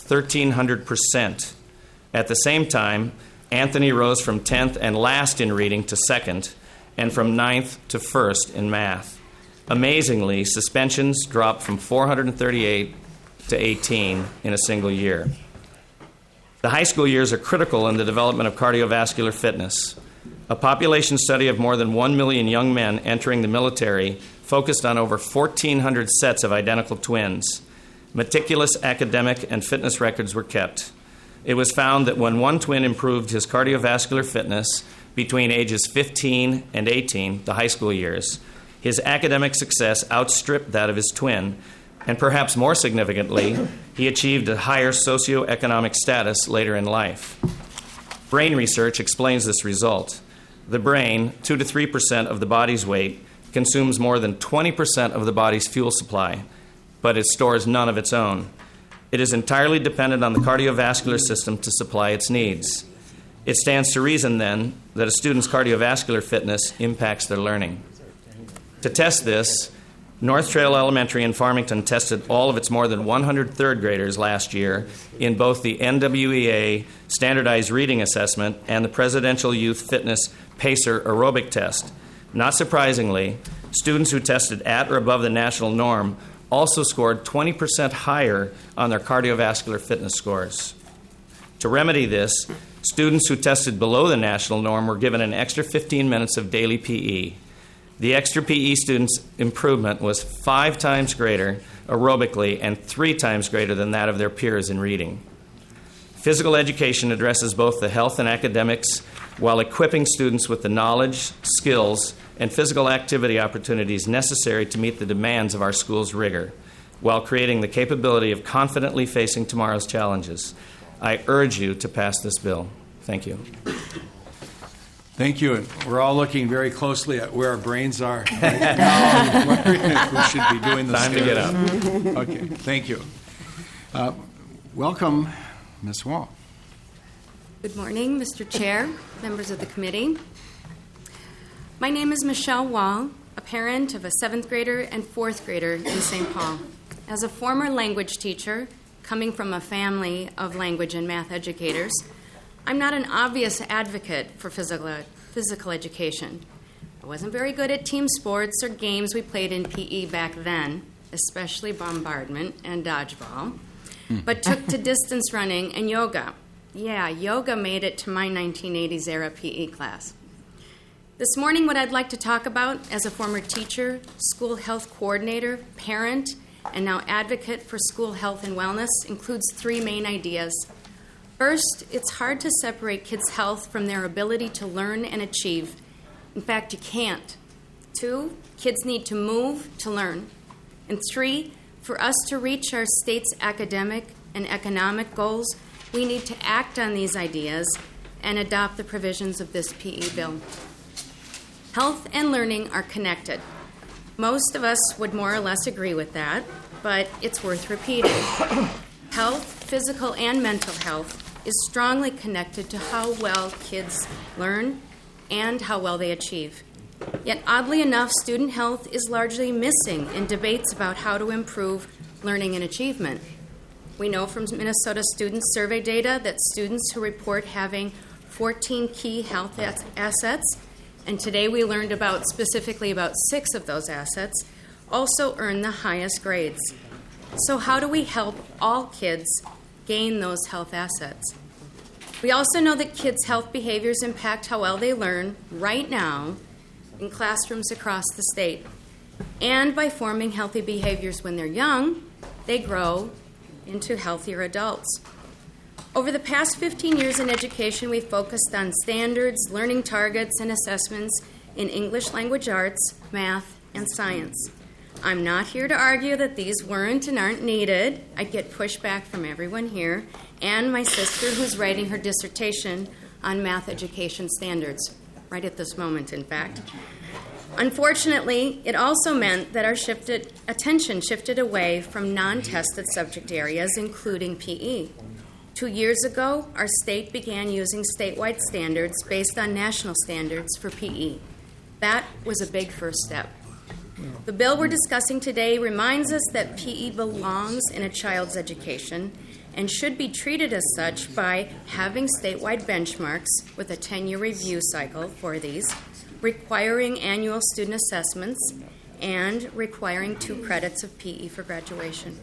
1,300%. At the same time, Anthony rose from 10th and last in reading to 2nd, and from 9th to 1st in math. Amazingly, suspensions dropped from 438 to 18 in a single year. The high school years are critical in the development of cardiovascular fitness. A population study of more than 1 million young men entering the military focused on over 1,400 sets of identical twins. Meticulous academic and fitness records were kept. It was found that when one twin improved his cardiovascular fitness between ages 15 and 18, the high school years, his academic success outstripped that of his twin, and perhaps more significantly, he achieved a higher socioeconomic status later in life. Brain research explains this result. The brain, 2 to 3% of the body's weight, consumes more than 20% of the body's fuel supply, but it stores none of its own. It is entirely dependent on the cardiovascular system to supply its needs. It stands to reason, then, that a student's cardiovascular fitness impacts their learning. To test this, North Trail Elementary in Farmington tested all of its more than 100 third graders last year in both the NWEA Standardized Reading Assessment and the Presidential Youth Fitness PACER aerobic test. Not surprisingly, students who tested at or above the national norm also scored 20% higher on their cardiovascular fitness scores. To remedy this, students who tested below the national norm were given an extra 15 minutes of daily PE. The extra PE students' improvement was 5 times greater aerobically and 3 times greater than that of their peers in reading. Physical education addresses both the health and academics while equipping students with the knowledge, skills, and physical activity opportunities necessary to meet the demands of our school's rigor, while creating the capability of confidently facing tomorrow's challenges. I urge you to pass this bill. Thank you. Thank you. And we're all looking very closely at where our brains are right now. I'm wondering if we should be doing this. Time to get up. Okay. Thank you. Welcome, Ms. Wall. Good morning, Mr. Chair, members of the committee. My name is Michelle Wall, a parent of a 7th grader and 4th grader in St. Paul. As a former language teacher, coming from a family of language and math educators, I'm not an obvious advocate for physical education. I wasn't very good at team sports or games we played in PE back then, especially bombardment and dodgeball, but took to distance running and yoga. Yeah, yoga made it to my 1980s era PE class. This morning, what I'd like to talk about as a former teacher, school health coordinator, parent, and now advocate for school health and wellness includes three main ideas. First, it's hard to separate kids' health from their ability to learn and achieve. In fact, you can't. 2, kids need to move to learn. And 3, for us to reach our state's academic and economic goals, we need to act on these ideas and adopt the provisions of this PE bill. Health and learning are connected. Most of us would more or less agree with that, but it's worth repeating. Health, physical and mental health, is strongly connected to how well kids learn and how well they achieve. Yet, oddly enough, student health is largely missing in debates about how to improve learning and achievement. We know from Minnesota student survey data that students who report having 14 key health assets, and today we learned specifically about 6 of those assets, also earn the highest grades. So how do we help all kids gain those health assets? We also know that kids' health behaviors impact how well they learn right now in classrooms across the state. And by forming healthy behaviors when they're young, they grow into healthier adults. Over the past 15 years in education, we've focused on standards, learning targets, and assessments in English language arts, math, and science. I'm not here to argue that these weren't and aren't needed. I get pushback from everyone here, and my sister who's writing her dissertation on math education standards, right at this moment, in fact. Unfortunately, it also meant that our attention shifted away from non-tested subject areas, including PE. 2 years ago, our state began using statewide standards based on national standards for PE. That was a big first step. The bill we're discussing today reminds us that PE belongs in a child's education and should be treated as such by having statewide benchmarks with a 10-year review cycle for these, requiring annual student assessments, and requiring 2 credits of PE for graduation.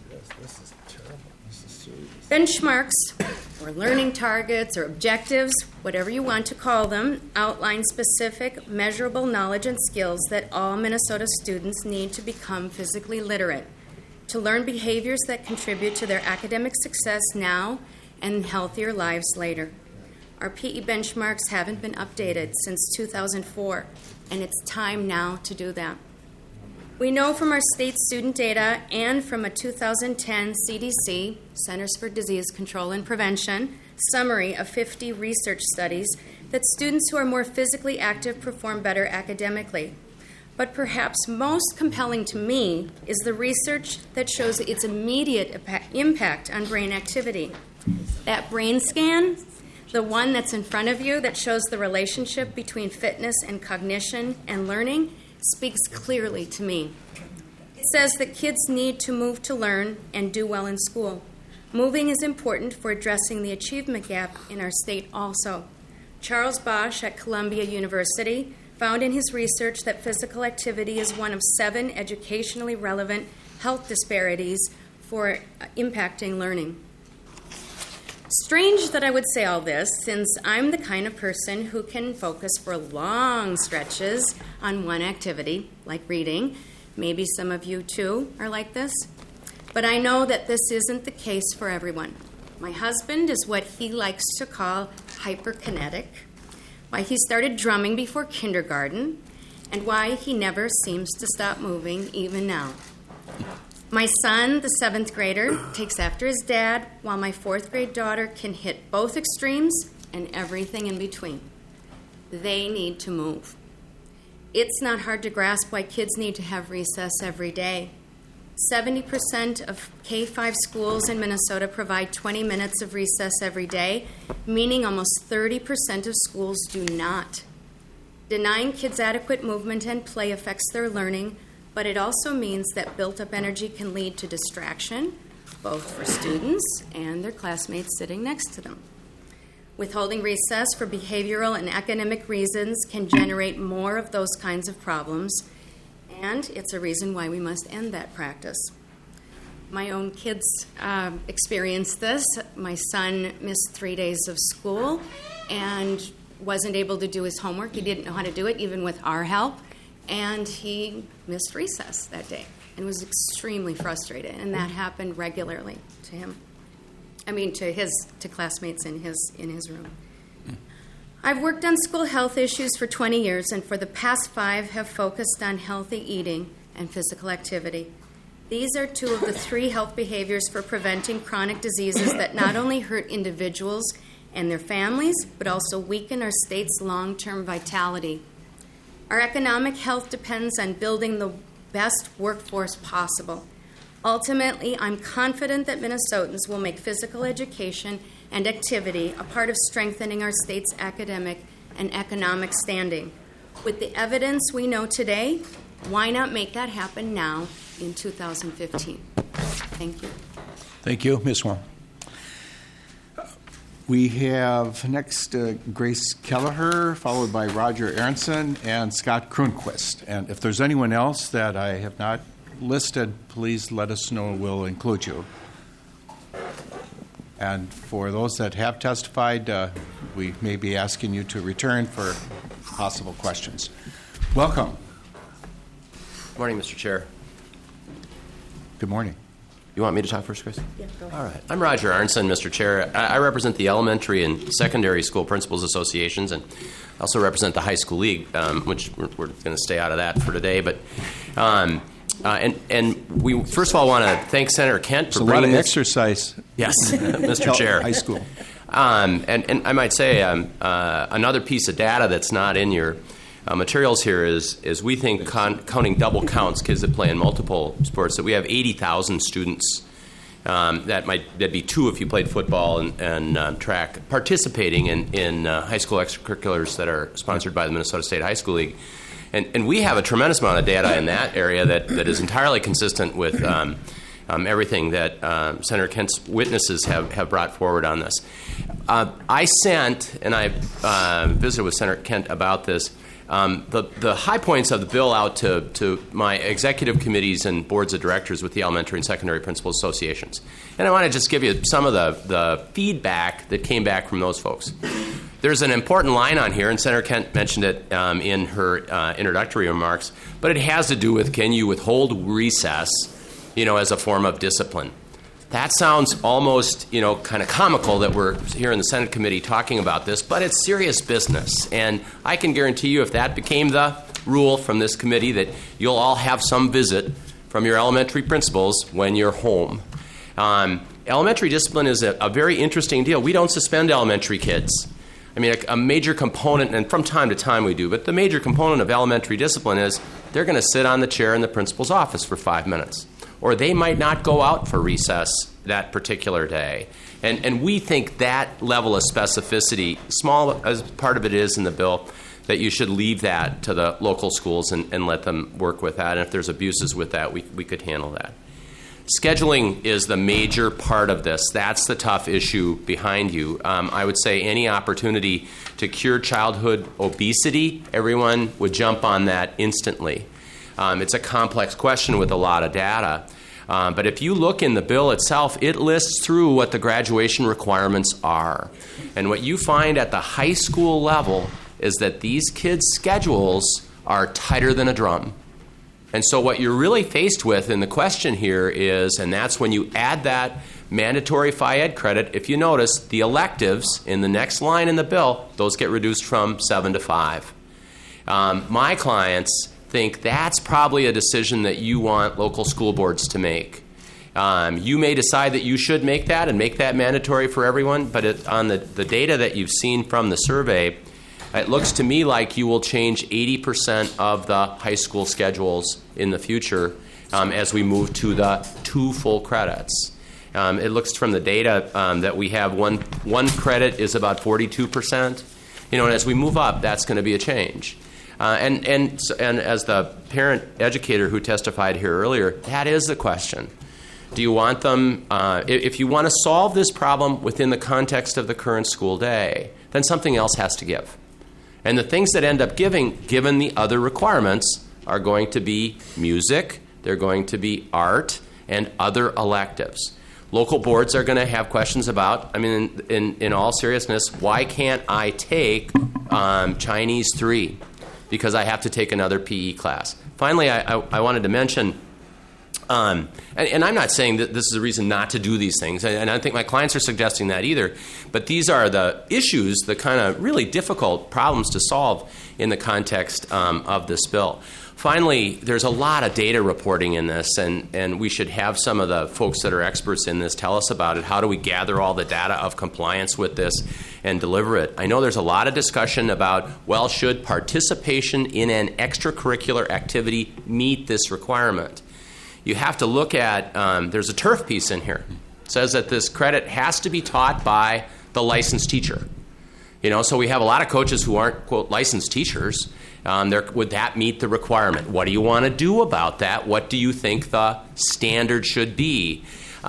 Benchmarks, or learning targets, or objectives, whatever you want to call them, outline specific, measurable knowledge and skills that all Minnesota students need to become physically literate, to learn behaviors that contribute to their academic success now and healthier lives later. Our PE benchmarks haven't been updated since 2004, and it's time now to do that. We know from our state student data and from a 2010 CDC, Centers for Disease Control and Prevention, summary of 50 research studies that students who are more physically active perform better academically. But perhaps most compelling to me is the research that shows its immediate impact on brain activity. That brain scan, the one that's in front of you that shows the relationship between fitness and cognition and learning, speaks clearly to me. It says that kids need to move to learn and do well in school. Moving is important for addressing the achievement gap in our state also. Charles Bosch at Columbia University found in his research that physical activity is one of 7 educationally relevant health disparities for impacting learning. Strange that I would say all this, since I'm the kind of person who can focus for long stretches on one activity, like reading. Maybe some of you, too, are like this. But I know that this isn't the case for everyone. My husband is what he likes to call hyperkinetic, why he started drumming before kindergarten, and why he never seems to stop moving even now. My son, the 7th grader, takes after his dad, while my 4th grade daughter can hit both extremes and everything in between. They need to move. It's not hard to grasp why kids need to have recess every day. 70% of K-5 schools in Minnesota provide 20 minutes of recess every day, meaning almost 30% of schools do not. Denying kids adequate movement and play affects their learning, but it also means that built-up energy can lead to distraction, both for students and their classmates sitting next to them. Withholding recess for behavioral and academic reasons can generate more of those kinds of problems, and it's a reason why we must end that practice. My own kids experienced this. My son missed 3 days of school, and wasn't able to do his homework. He didn't know how to do it, even with our help. And he missed recess that day and was extremely frustrated. And that happened regularly to him. To classmates in his room. I've worked on school health issues for 20 years, and for the past 5 have focused on healthy eating and physical activity. These are 2 of the 3 health behaviors for preventing chronic diseases that not only hurt individuals and their families, but also weaken our state's long-term vitality. Our economic health depends on building the best workforce possible. Ultimately, I'm confident that Minnesotans will make physical education and activity a part of strengthening our state's academic and economic standing. With the evidence we know today, why not make that happen now in 2015? Thank you. Thank you, Ms. Wong. We have next Grace Kelleher, followed by Roger Aronson and Scott Kronquist. And if there's anyone else that I have not listed, please let us know. We'll include you. And for those that have testified, we may be asking you to return for possible questions. Welcome. Good morning, Mr. Chair. Good morning. You want me to talk first, Chris? Yeah, go ahead. All right. I'm Roger Aronson, Mr. Chair. I represent the Elementary and Secondary School Principals Associations, and I also represent the High School League, which we're going to stay out of that for today. But and we first of all want to thank Senator Kent for bringing this. A lot of exercise. Yes, Mr. Chair. High school. And I might say another piece of data that's not in your materials here is we think counting double counts, kids that play in multiple sports, that we have 80,000 students. That'd be 2 if you played football and track, participating in high school extracurriculars that are sponsored by the Minnesota State High School League. And we have a tremendous amount of data in that area that is entirely consistent with everything that Senator Kent's witnesses have brought forward on this. I sent, and I visited with Senator Kent about this, the high points of the bill out to my executive committees and boards of directors with the elementary and secondary principal associations. And I want to just give you some of the feedback that came back from those folks. There's an important line on here, and Senator Kent mentioned it in her introductory remarks, but it has to do with, can you withhold recess, as a form of discipline? That sounds almost, kind of comical that we're here in the Senate committee talking about this, but it's serious business. And I can guarantee you if that became the rule from this committee, that you'll all have some visit from your elementary principals when you're home. Elementary discipline is a very interesting deal. We don't suspend elementary kids. I mean, a major component, and from time to time we do, but the major component of elementary discipline is they're going to sit on the chair in the principal's office for 5 minutes. Or they might not go out for recess that particular day. And we think that level of specificity, small as part of it is in the bill, that you should leave that to the local schools and let them work with that. And if there's abuses with that, we could handle that. Scheduling is the major part of this. That's the tough issue behind you. I would say any opportunity to cure childhood obesity, everyone would jump on that instantly. It's a complex question with a lot of data. But if you look in the bill itself, it lists through what the graduation requirements are. And what you find at the high school level is that these kids' schedules are tighter than a drum. And so what you're really faced with in the question here is, and that's when you add that mandatory Phi-Ed credit, if you notice, the electives in the next line in the bill, those get reduced from 7 to 5. My clients think that's probably a decision that you want local school boards to make. You may decide that you should make that and make that mandatory for everyone, but on the data that you've seen from the survey, it looks to me like you will change 80% of the high school schedules in the future as we move to the 2 full credits. It looks from the data that we have one credit is about 42%. And as we move up, that's going to be a change. And as the parent educator who testified here earlier, that is the question. Do you want them, if you want to solve this problem within the context of the current school day, then something else has to give. And the things that end up giving, given the other requirements, are going to be music, they're going to be art, and other electives. Local boards are going to have questions about, I mean, in all seriousness, why can't I take Chinese 3? Because I have to take another PE class. Finally, I wanted to mention, and I'm not saying that this is a reason not to do these things, and I don't think my clients are suggesting that either, but these are the issues, the kind of really difficult problems to solve in the context of this bill. Finally, there's a lot of data reporting in this, and we should have some of the folks that are experts in this tell us about it. How do we gather all the data of compliance with this and deliver it? I know there's a lot of discussion about, well, should participation in an extracurricular activity meet this requirement? You have to look at, there's a turf piece in here. It says that this credit has to be taught by the licensed teacher. So we have a lot of coaches who aren't, quote, licensed teachers. Would that meet the requirement? What do you want to do about that? What do you think the standard should be?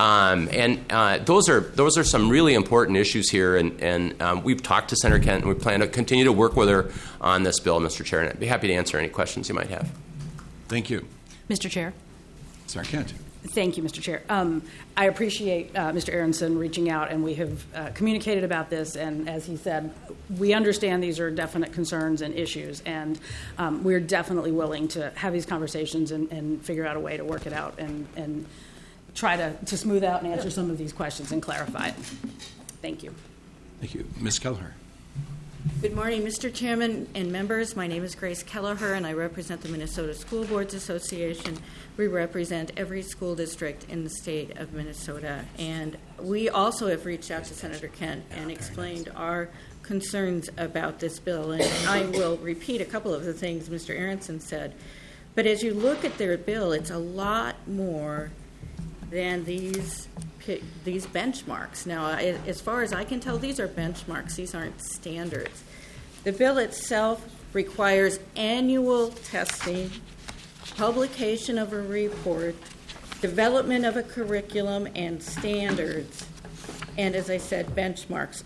Those are some really important issues here, and we've talked to Senator Kent, and we plan to continue to work with her on this bill, Mr. Chair, and I'd be happy to answer any questions you might have. Thank you. Mr. Chair. Senator Kent. Thank you, Mr. Chair. I appreciate Mr. Aronson reaching out, and we have communicated about this, and as he said, we understand these are definite concerns and issues, and we're definitely willing to have these conversations and figure out a way to work it out and try to smooth out and answer some of these questions and clarify it. Thank you. Thank you. Ms. Kelleher. Good morning, Mr. Chairman and members. My name is Grace Kelleher, and I represent the Minnesota School Boards Association. We represent every school district in the state of Minnesota. And we also have reached out to Senator Kent and explained our concerns about this bill. And I will repeat a couple of the things Mr. Aronson said. But as you look at their bill, it's a lot more than these benchmarks. Now, as far as I can tell, these are benchmarks. These aren't standards. The bill itself requires annual testing, publication of a report, development of a curriculum and standards, and, as I said, benchmarks.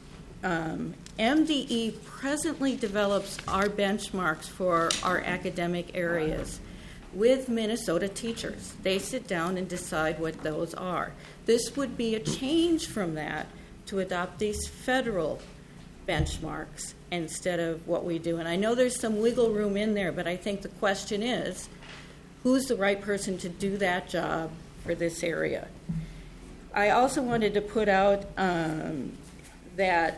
MDE presently develops our benchmarks for our academic areas with Minnesota teachers. They sit down and decide what those are. This would be a change from that to adopt these federal benchmarks instead of what we do. And I know there's some wiggle room in there, but I think the question is, who's the right person to do that job for this area? I also wanted to put out that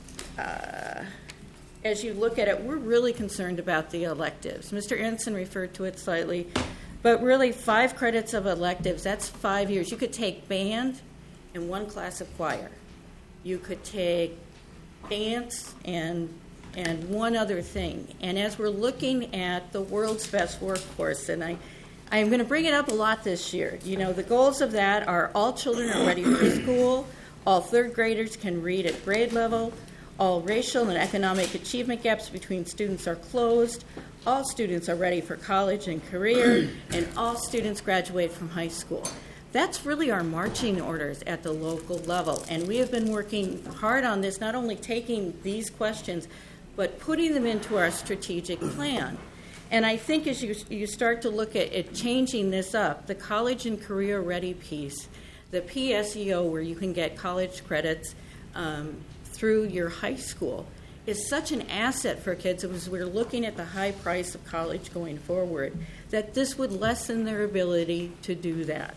as you look at it, we're really concerned about the electives. Mr. Aronson referred to it slightly, but really 5 credits of electives, that's 5 years. You could take band and 1 class of choir. You could take dance and 1 other thing. And as we're looking at the world's best workforce, and I'm going to bring it up a lot this year. The goals of that are all children are ready for school, all 3rd graders can read at grade level, all racial and economic achievement gaps between students are closed, all students are ready for college and career, and all students graduate from high school. That's really our marching orders at the local level, and we have been working hard on this, not only taking these questions, but putting them into our strategic plan. And I think as you start to look at changing this up, the college and career ready piece, the PSEO where you can get college credits through your high school, is such an asset for kids as we're looking at the high price of college going forward, that this would lessen their ability to do that.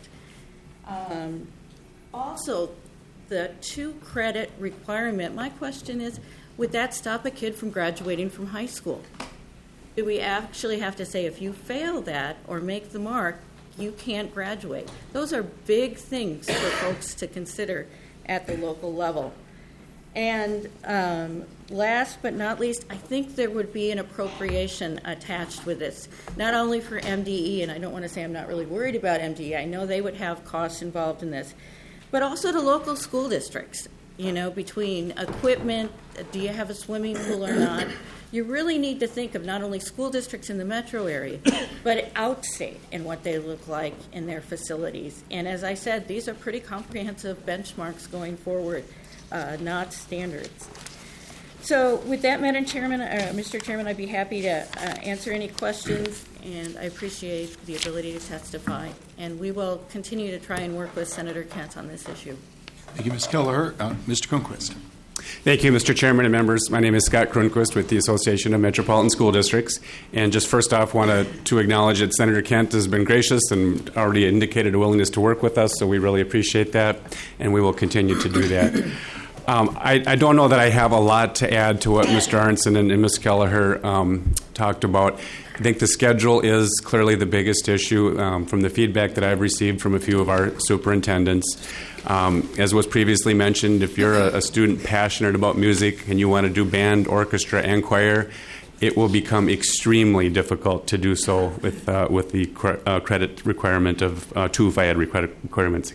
Also, the 2-credit requirement, my question is, would that stop a kid from graduating from high school? Do we actually have to say if you fail that or make the mark, you can't graduate? Those are big things for folks to consider at the local level. And last but not least, I think there would be an appropriation attached with this, not only for MDE, and I don't want to say I'm not really worried about MDE. I know they would have costs involved in this, but also to local school districts, between equipment, do you have a swimming pool or not? You really need to think of not only school districts in the metro area, but outstate and what they look like in their facilities. And as I said, these are pretty comprehensive benchmarks going forward. Not standards. So with that, Madam Chairman, Mr. Chairman, I'd be happy to answer any questions, and I appreciate the ability to testify. And we will continue to try and work with Senator Kent on this issue. Thank you, Ms. Kelleher. Mr. Cronquist. Thank you, Mr. Chairman and members. My name is Scott Cronquist with the Association of Metropolitan School Districts. And just first off, want to acknowledge that Senator Kent has been gracious and already indicated a willingness to work with us, so we really appreciate that, and we will continue to do that. I don't know that I have a lot to add to what Mr. Arnson and Ms. Kelleher talked about. I think the schedule is clearly the biggest issue from the feedback that I've received from a few of our superintendents. As was previously mentioned, if you're a student passionate about music and you want to do band, orchestra, and choir, it will become extremely difficult to do so with the credit requirement of 2 FIAD requirements.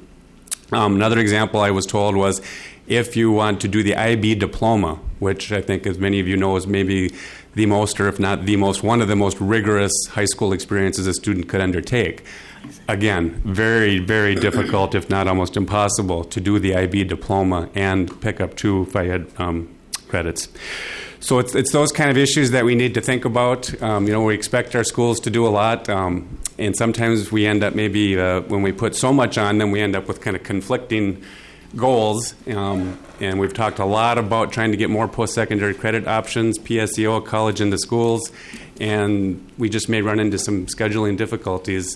Another example I was told was if you want to do the IB diploma, which I think, as many of you know, is maybe the most, or if not the most, one of the most rigorous high school experiences a student could undertake. Again, very, very difficult, if not almost impossible, to do the IB diploma and pick up 2 FIAD credits. So it's those kind of issues that we need to think about. We expect our schools to do a lot, and sometimes we end up maybe when we put so much on them, we end up with kind of conflicting goals. And we've talked a lot about trying to get more post-secondary credit options, PSEO, college in the schools, and we just may run into some scheduling difficulties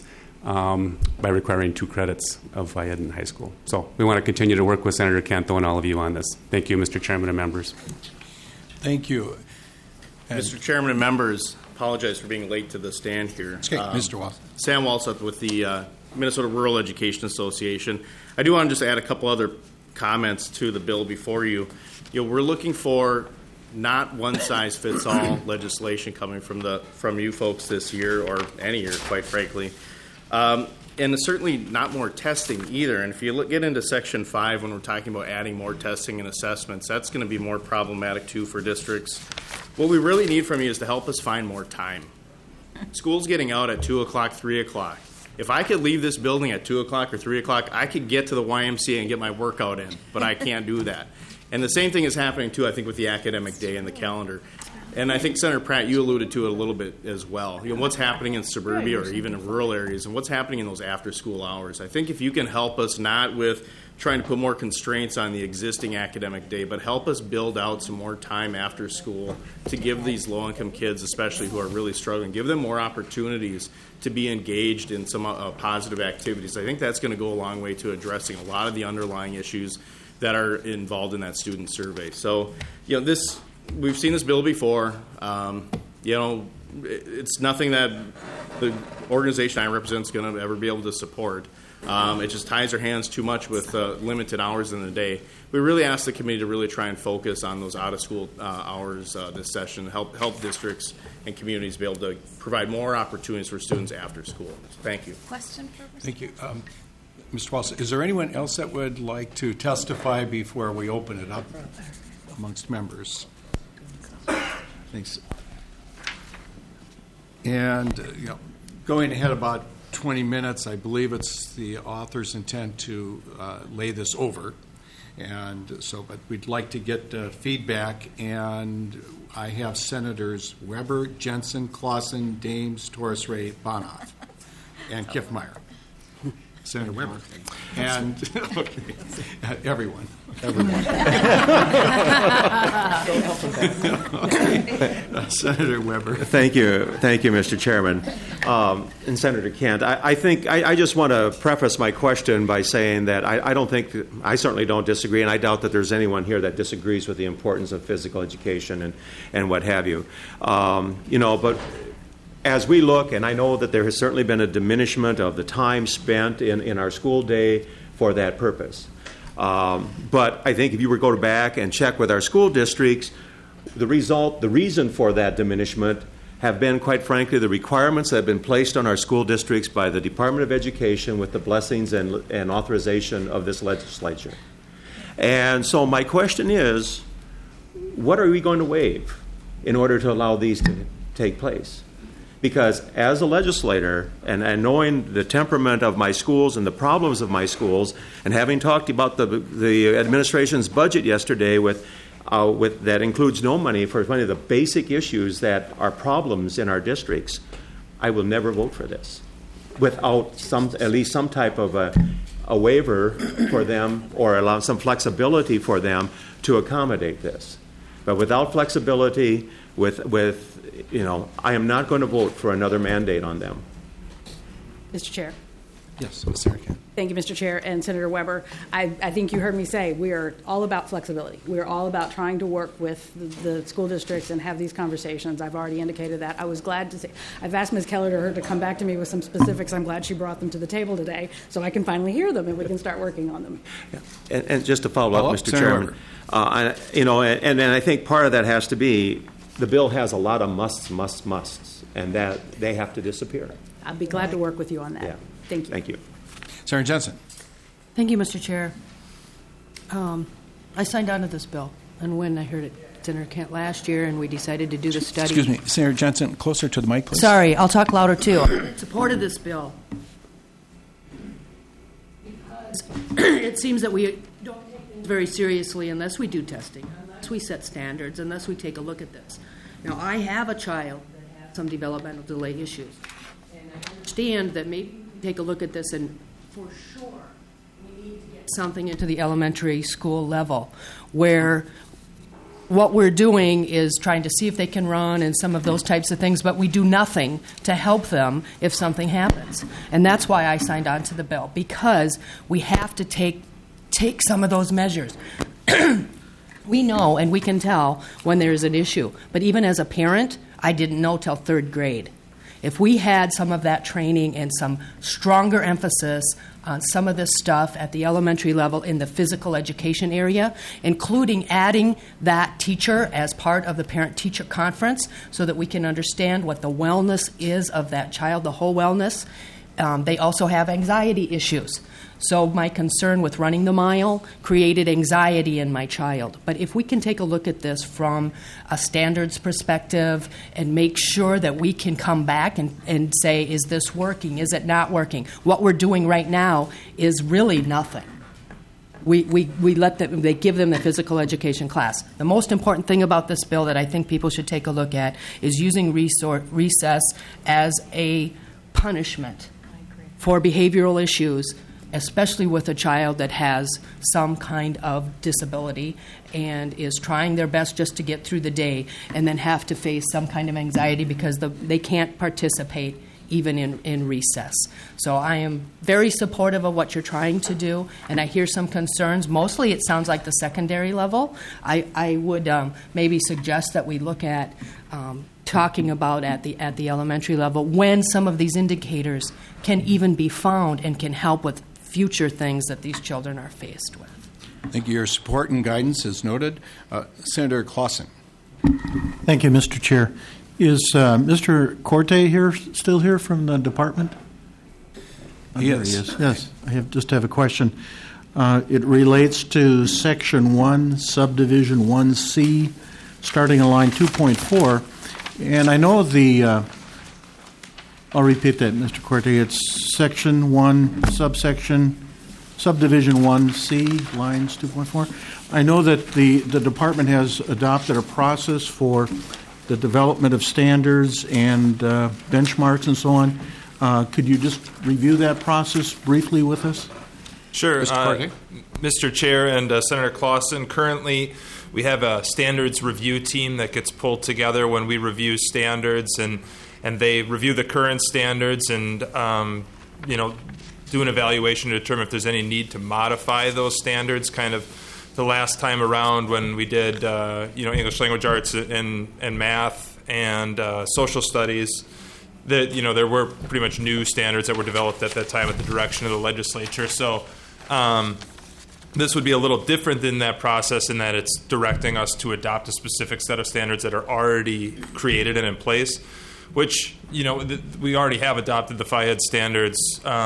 by requiring 2 credits of FIAD in high school. So we want to continue to work with Senator Kent, and all of you on this. Thank you, Mr. Chairman and members. Thank you. Mr. Chairman and members, apologize for being late to the stand here. Okay, Mr. Walsh. Sam Walsup with the Minnesota Rural Education Association. I do want to just add a couple other comments to the bill before you. We're looking for not one-size-fits-all legislation coming from you folks this year, or any year, quite frankly. And certainly not more testing either. And if you get into Section 5, when we're talking about adding more testing and assessments, that's going to be more problematic, too, for districts. What we really need from you is to help us find more time. School's getting out at 2 o'clock, 3 o'clock. If I could leave this building at 2 o'clock or 3 o'clock, I could get to the YMCA and get my workout in, but I can't do that. And the same thing is happening, too, I think, with the academic day and the calendar. And I think, Senator Pratt, you alluded to it a little bit as well. What's happening in suburbia or even in rural areas, and what's happening in those after-school hours. I think if you can help us not with trying to put more constraints on the existing academic day, but help us build out some more time after school to give these low-income kids, especially who are really struggling, give them more opportunities to be engaged in some positive activities. I think that's going to go a long way to addressing a lot of the underlying issues that are involved in that student survey. So, we've seen this bill before. It's nothing that the organization I represent is going to ever be able to support. It just ties our hands too much with limited hours in the day. We really ask the committee to really try and focus on those out-of-school hours this session, help districts and communities be able to provide more opportunities for students after school. Thank you. Question for Thank you. Mr. Walsh, is there anyone else that would like to testify before we open it up amongst members? Thanks. And going ahead about 20 minutes, I believe it's the author's intent to lay this over, and so. But we'd like to get feedback, and I have Senators Weber, Jensen, Clausen, Dames, Torres-Ray, Bonoff, and Kiffmeyer. Senator Weber, and everyone. Senator Weber. Thank you, Mr. Chairman. And Senator Kent, I think I just want to preface my question by saying that I certainly don't disagree, and I doubt that there's anyone here that disagrees with the importance of physical education and what have you. But as we look, and I know that there has certainly been a diminishment of the time spent in our school day for that purpose. But I think if you were to go back and check with our school districts, the reason for that diminishment have been, quite frankly, the requirements that have been placed on our school districts by the Department of Education with the blessings and authorization of this legislature. And so my question is, what are we going to waive in order to allow these to take place? Because as a legislator, and knowing the temperament of my schools and the problems of my schools, and having talked about the administration's budget yesterday with that includes no money for one of the basic issues that are problems in our districts, I will never vote for this without at least some type of a waiver for them or allow some flexibility for them to accommodate this. But without flexibility, I am not going to vote for another mandate on them. Mr. Chair. Yes, Senator Kent. Thank you, Mr. Chair and Senator Weber. I think you heard me say we are all about flexibility. We are all about trying to work with the school districts and have these conversations. I've already indicated that. I was glad to say I've asked Ms. Keller to come back to me with some specifics. I'm glad she brought them to the table today so I can finally hear them and we can start working on them. Yeah. And just to follow up, Mr. Chairman, and I think part of that has to be the bill has a lot of musts, and that they have to disappear. I'd be glad to work with you on that. Yeah. Thank you. Thank you. Senator Jensen. Thank you, Mr. Chair. I signed on to this bill, and when I heard it, Senator Kent last year, and we decided to do the study. Excuse me, Senator Jensen, closer to the mic, please. Sorry, I'll talk louder too. Supported this bill. It seems that we don't take things very seriously unless we do testing, unless we set standards, unless we take a look at this. Now, I have a child that has some developmental delay issues, and I understand that maybe we take a look at this, and for sure we need to get something into the elementary school level where what we're doing is trying to see if they can run and some of those types of things, but we do nothing to help them if something happens. And that's why I signed on to the bill, because we have to take some of those measures. We know and we can tell when there's an issue. But even as a parent, I didn't know till third grade. If we had some of that training and some stronger emphasis on some of this stuff at the elementary level in the physical education area, including adding that teacher as part of the parent-teacher conference so that we can understand what the wellness is of that child, the whole wellness. They also have anxiety issues. So my concern with running the mile created anxiety in my child. But if we can take a look at this from a standards perspective and make sure that we can come back and say, is this working? Is it not working? What we're doing right now is really nothing. We let them, they give them the physical education class. The most important thing about this bill that I think people should take a look at is using recess as a punishment for behavioral issues, especially with a child that has some kind of disability and is trying their best just to get through the day and then have to face some kind of anxiety because they can't participate even in recess. So I am very supportive of what you're trying to do, and I hear some concerns. Mostly it sounds like the secondary level. I would maybe suggest that we look at talking about at the elementary level when some of these indicators can even be found and can help with future things that these children are faced with. Thank you. Your support and guidance is noted. Senator Clausen. Thank you, Mr. Chair. Is Mr. Corte still here from the department? He is. Yes. I have a question. It relates to Section 1, Subdivision 1C, starting on line 2.4. And I know I'll repeat that, Mr. Corte. It's Section 1, Subdivision 1C, lines 2.4. I know that the department has adopted a process for the development of standards and benchmarks and so on. Could you just review that process briefly with us? Sure. Mr. Chair and Senator Clausen, currently we have a standards review team that gets pulled together when we review standards, and they review the current standards and do an evaluation to determine if there's any need to modify those standards. Kind of the last time around when we did English language arts and math and social studies, there were pretty much new standards that were developed at that time at the direction of the legislature. So this would be a little different in that process in that it's directing us to adopt a specific set of standards that are already created and in place, which, we already have adopted the FIED standards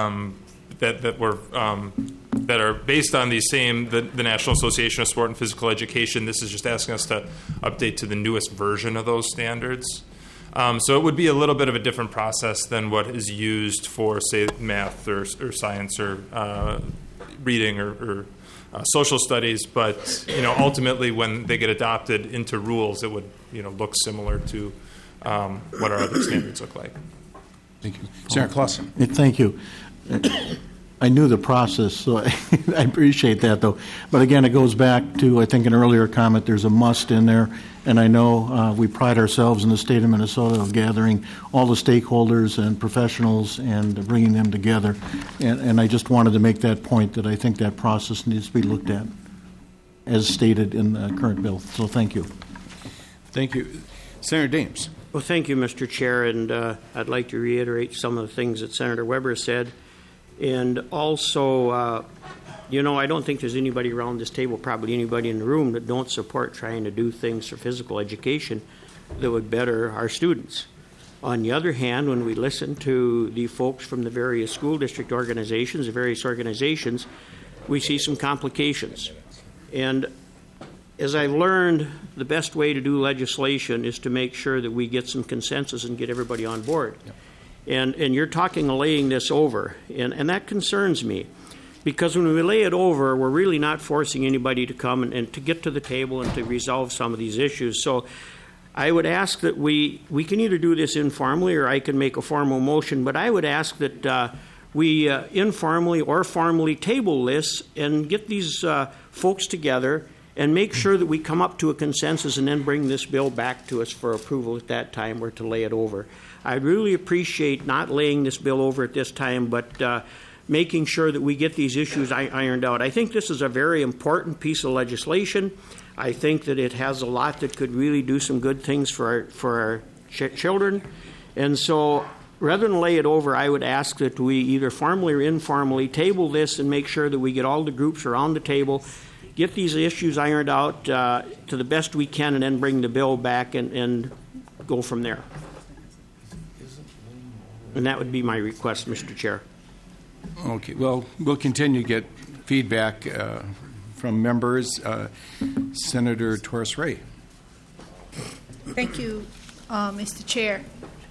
that are based on the National Association of Sport and Physical Education. This is just asking us to update to the newest version of those standards. So it would be a little bit of a different process than what is used for, say, math or science or reading or social studies, but ultimately when they get adopted into rules, it would look similar to what our other standards look like. Thank you. Senator Clausen. Thank you. I knew the process, so I appreciate that, though. But again, it goes back to, I think, an earlier comment. There's a must in there, and I know we pride ourselves in the state of Minnesota of gathering all the stakeholders and professionals and bringing them together. And I just wanted to make that point that I think that process needs to be looked at, as stated in the current bill. So thank you. Thank you. Senator Dames. Well, thank you, Mr. Chair, and I'd like to reiterate some of the things that Senator Weber said. And also, I don't think there's anybody around this table, probably anybody in the room, that don't support trying to do things for physical education that would better our students. On the other hand, when we listen to the folks from the various school district organizations, the various organizations, we see some complications. And as I've learned, the best way to do legislation is to make sure that we get some consensus and get everybody on board. Yep. And you're talking of laying this over, and that concerns me, because when we lay it over, we're really not forcing anybody to come and to get to the table and to resolve some of these issues. So I would ask that we can either do this informally or I can make a formal motion, but I would ask that we informally or formally table this and get these folks together and make sure that we come up to a consensus and then bring this bill back to us for approval at that time or to lay it over. I really appreciate not laying this bill over at this time, but making sure that we get these issues ironed out. I think this is a very important piece of legislation. I think that it has a lot that could really do some good things for our children. And so rather than lay it over, I would ask that we either formally or informally table this and make sure that we get all the groups around the table, get these issues ironed out to the best we can, and then bring the bill back and go from there. And that would be my request, Mr. Chair. Okay. Well, we'll continue to get feedback from members. Senator Torres-Ray. Thank you, Mr. Chair.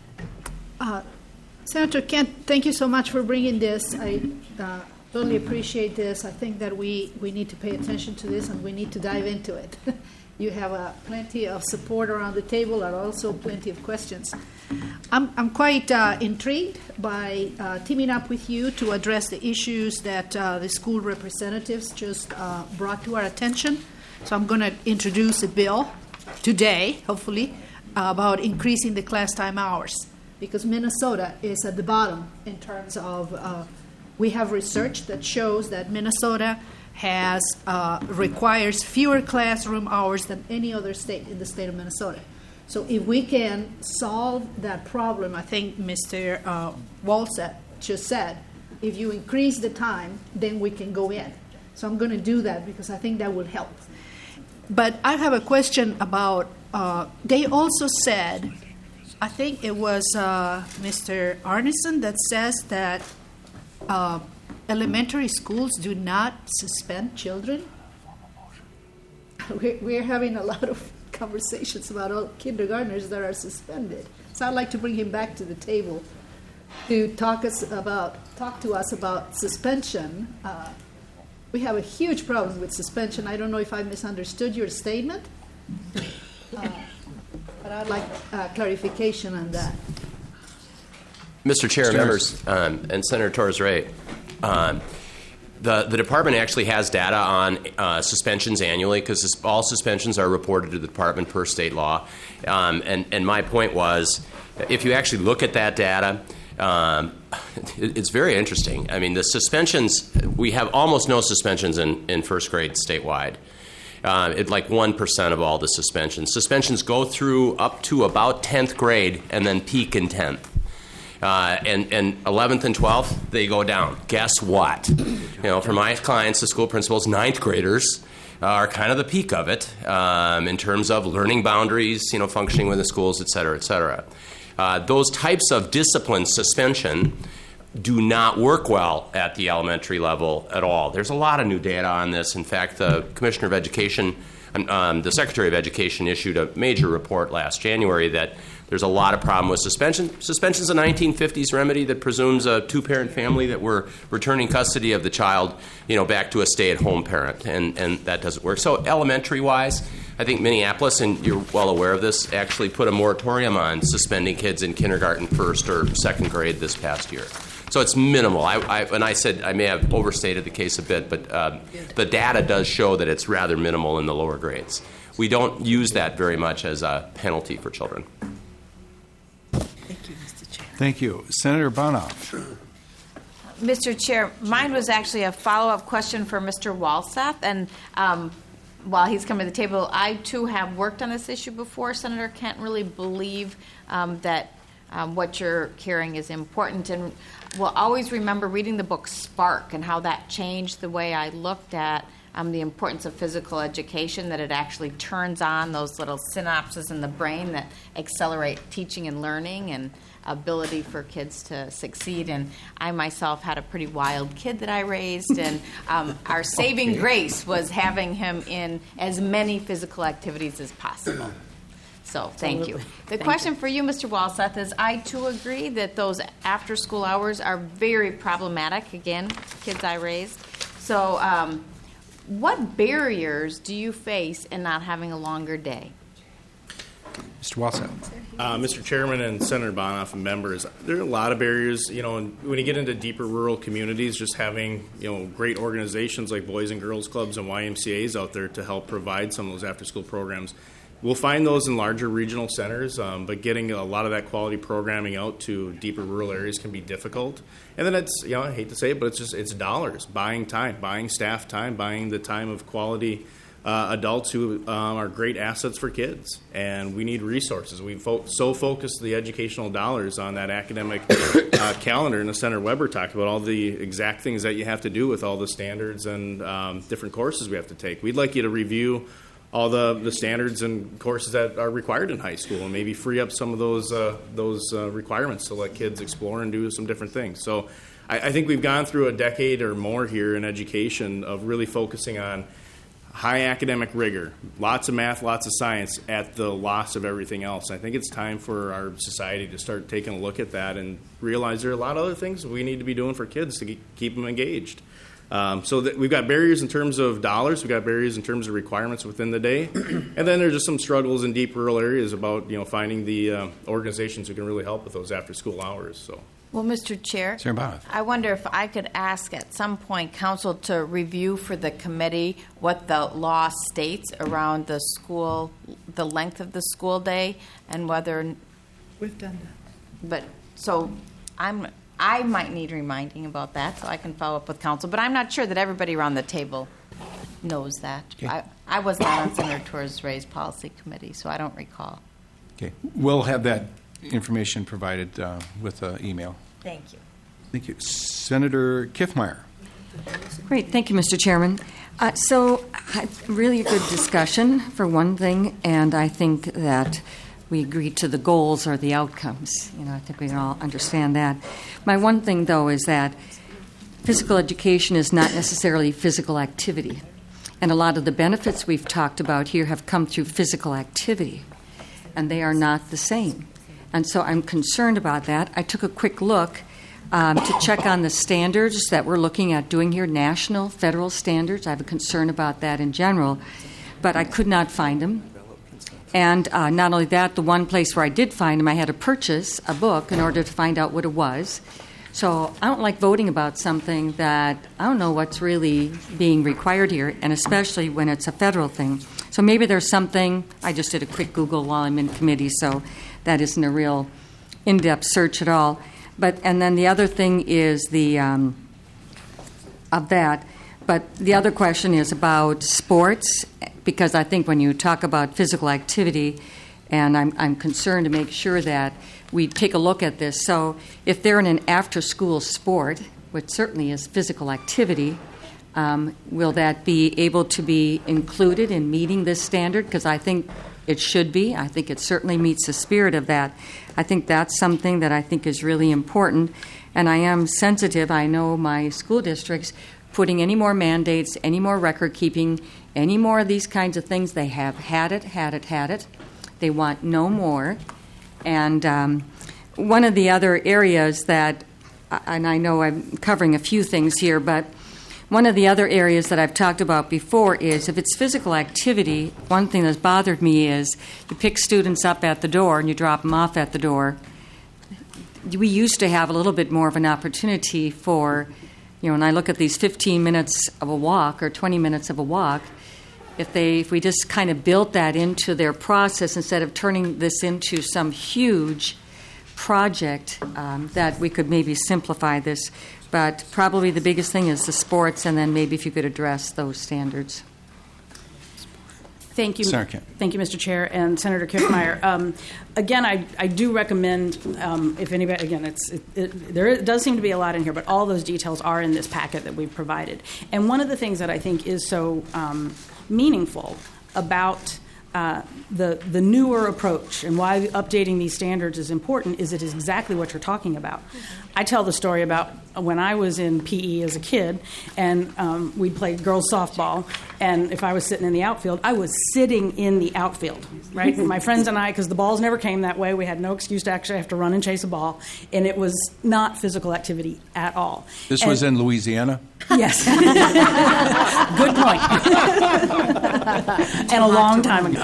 Senator Kent, thank you so much for bringing this. I really appreciate this. I think that we need to pay attention to this and we need to dive into it. You have plenty of support around the table and also plenty of questions. I'm quite intrigued by teaming up with you to address the issues that the school representatives just brought to our attention. So I'm going to introduce a bill today, hopefully, about increasing the class time hours, because Minnesota is at the bottom in terms of we have research that shows that Minnesota requires fewer classroom hours than any other state in the state of Minnesota. So if we can solve that problem, I think Mr. Walsett just said, if you increase the time, then we can go in. So I'm going to do that because I think that will help. But I have a question about, they also said, I think it was Mr. Arneson that says that elementary schools do not suspend children. We're having a lot of conversations about all kindergartners that are suspended. So I'd like to bring him back to the table to talk to us about suspension. We have a huge problem with suspension. I don't know if I misunderstood your statement, but I'd like clarification on that. Mr. Chair, members, and Senator Torres-Ray, the department actually has data on suspensions annually because all suspensions are reported to the department per state law. And my point was, if you actually look at that data, it's very interesting. I mean, the suspensions, we have almost no suspensions in first grade statewide. It's like 1% of all the suspensions. Suspensions go through up to about 10th grade and then peak in 10th. And 11th and 12th, they go down. Guess what? For my clients, the school principals, 9th graders are kind of the peak of it in terms of learning boundaries, functioning with the schools, et cetera, et cetera. Those types of discipline suspension do not work well at the elementary level at all. There's a lot of new data on this. In fact, the Commissioner of Education, the Secretary of Education issued a major report last January that there's a lot of problem with suspension. Suspension's a 1950s remedy that presumes a two-parent family that we're returning custody of the child, back to a stay-at-home parent, and that doesn't work. So elementary-wise, I think Minneapolis, and you're well aware of this, actually put a moratorium on suspending kids in kindergarten, first or second grade this past year. So it's minimal. And I said I may have overstated the case a bit, but the data does show that it's rather minimal in the lower grades. We don't use that very much as a penalty for children. Thank you, Mr. Chair. Thank you. Senator Bonoff. Mr. Chair, mine was actually a follow-up question for Mr. Walseth, and while he's coming to the table, I too have worked on this issue before. Senator Kent really believe that what you're hearing is important, and will always remember reading the book Spark and how that changed the way I looked at the importance of physical education, that it actually turns on those little synapses in the brain that accelerate teaching and learning and ability for kids to succeed. And I myself had a pretty wild kid that I raised, and our saving grace was having him in as many physical activities as possible. So thank you. The question for you, Mr. Walseth, is I too agree that those after-school hours are very problematic. Again, kids I raised. So what barriers do you face in not having a longer day? Mr. Walseth. Mr. Chairman and Senator Bonoff and members, there are a lot of barriers. When you get into deeper rural communities, just having great organizations like Boys and Girls Clubs and YMCAs out there to help provide some of those after-school programs. We'll find those in larger regional centers, but getting a lot of that quality programming out to deeper rural areas can be difficult. And then it's, I hate to say it, but it's dollars, buying time, buying staff time, buying the time of quality adults who are great assets for kids. And we need resources. We've so focused the educational dollars on that academic calendar, and as Senator Weber talked about all the exact things that you have to do with all the standards and different courses we have to take. We'd like you to review all the standards and courses that are required in high school, and maybe free up some of those requirements to let kids explore and do some different things. So I think we've gone through a decade or more here in education of really focusing on high academic rigor, lots of math, lots of science, at the loss of everything else. I think it's time for our society to start taking a look at that and realize there are a lot of other things we need to be doing for kids to keep them engaged. So that we've got barriers in terms of dollars, we've got barriers in terms of requirements within the day, and then there's just some struggles in deep rural areas about finding the organizations who can really help with those after-school hours. So. Well, Mr. Chair, Senator Bonoff. I wonder if I could ask at some point Council to review for the committee what the law states around the length of the school day, and whether we've done that. But so I might need reminding about that, so I can follow up with Council. But I'm not sure that everybody around the table knows that. Okay. I was not on Senator Torres' policy committee, so I don't recall. Okay. We'll have that information provided with an email. Thank you. Thank you. Senator Kiffmeyer. Great. Thank you, Mr. Chairman. So really a good discussion, for one thing, and I think that we agree to the goals or the outcomes. I think we can all understand that. My one thing, though, is that physical education is not necessarily physical activity. And a lot of the benefits we've talked about here have come through physical activity, and they are not the same. And so I'm concerned about that. I took a quick look to check on the standards that we're looking at doing here, national, federal standards. I have a concern about that in general, but I could not find them. And not only that, the one place where I did find them, I had to purchase a book in order to find out what it was. So I don't like voting about something that I don't know what's really being required here, and especially when it's a federal thing. So maybe there's something. I just did a quick Google while I'm in committee, so that isn't a real in-depth search at all. And then the other thing is of that. But the other question is about sports, because I think when you talk about physical activity, and I'm concerned to make sure that we take a look at this. So if they're in an after-school sport, which certainly is physical activity, will that be able to be included in meeting this standard? Because I think it should be. I think it certainly meets the spirit of that. I think that's something that I think is really important. And I am sensitive. I know my school districts putting any more mandates, any more record keeping, any more of these kinds of things. They have had it. They want no more. And one of the other areas that, and I know I'm covering a few things here, but one of the other areas that I've talked about before is if it's physical activity, one thing that's bothered me is you pick students up at the door and you drop them off at the door. We used to have a little bit more of an opportunity for, when I look at these 15 minutes of a walk or 20 minutes of a walk, if we just kind of built that into their process instead of turning this into some huge project, that we could maybe simplify this. But probably the biggest thing is the sports, and then maybe if you could address those standards. Thank you. Senator Kent. Thank you, Mr. Chair and Senator Kiffmeyer. Again, I do recommend, if anybody, again, there does seem to be a lot in here, but all those details are in this packet that we've provided. And one of the things that I think is so meaningful about the newer approach and why updating these standards is important is it is exactly what you're talking about. I tell the story about when I was in PE as a kid, and we played girls softball, and if I was sitting in the outfield, I was sitting in the outfield, right? My friends and I, because the balls never came that way, we had no excuse to actually have to run and chase a ball, and it was not physical activity at all. This was in Louisiana? Yes. Good point. And a long time ago.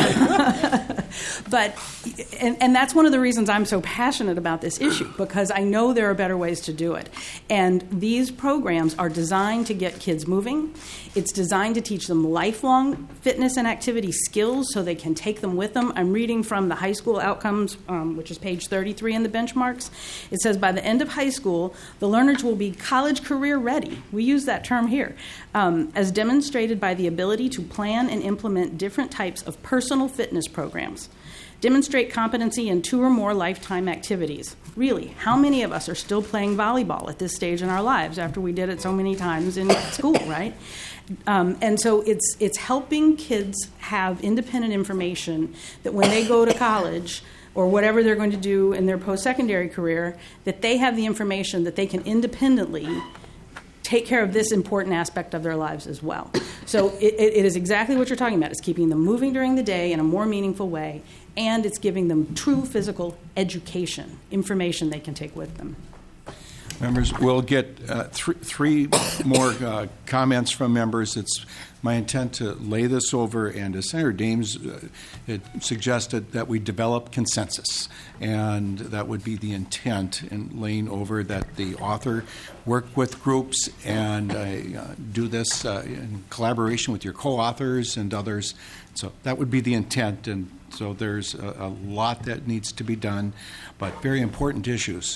But, and that's one of the reasons I'm so passionate about this issue, because I know there are better ways to do it. And these programs are designed to get kids moving. It's designed to teach them lifelong fitness and activity skills so they can take them with them. I'm reading from the high school outcomes, which is page 33 in the benchmarks. It says, by the end of high school, the learners will be college career ready. We use that term here, as demonstrated by the ability to plan and implement different types of personal fitness programs. Demonstrate competency in 2 or more lifetime activities. Really, how many of us are still playing volleyball at this stage in our lives after we did it so many times in school, right? And so it's helping kids have independent information that when they go to college or whatever they're going to do in their post-secondary career, that they have the information that they can independently take care of this important aspect of their lives as well. So it is exactly what you're talking about. It's keeping them moving during the day in a more meaningful way, and it's giving them true physical education, information they can take with them. Members, we'll get three more comments from members. It's my intent to lay this over, and as Senator Dames suggested, that we develop consensus, and that would be the intent in laying over that the author work with groups and do this in collaboration with your co-authors and others. So that would be the intent, and so there's a lot that needs to be done, but very important issues.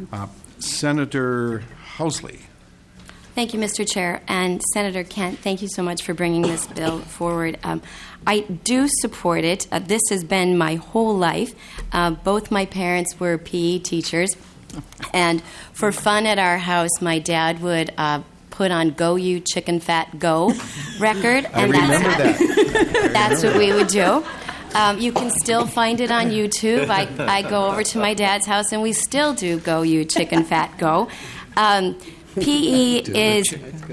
Senator Housley. Thank you, Mr. Chair. And Senator Kent, thank you so much for bringing this bill forward. I do support it. This has been my whole life. Both my parents were PE teachers. And for fun at our house, my dad would put on Go You Chicken Fat Go record. And I remember that. That's what we would do. You can still find it on YouTube. I go over to my dad's house, and we still do Go You Chicken Fat Go. PE is,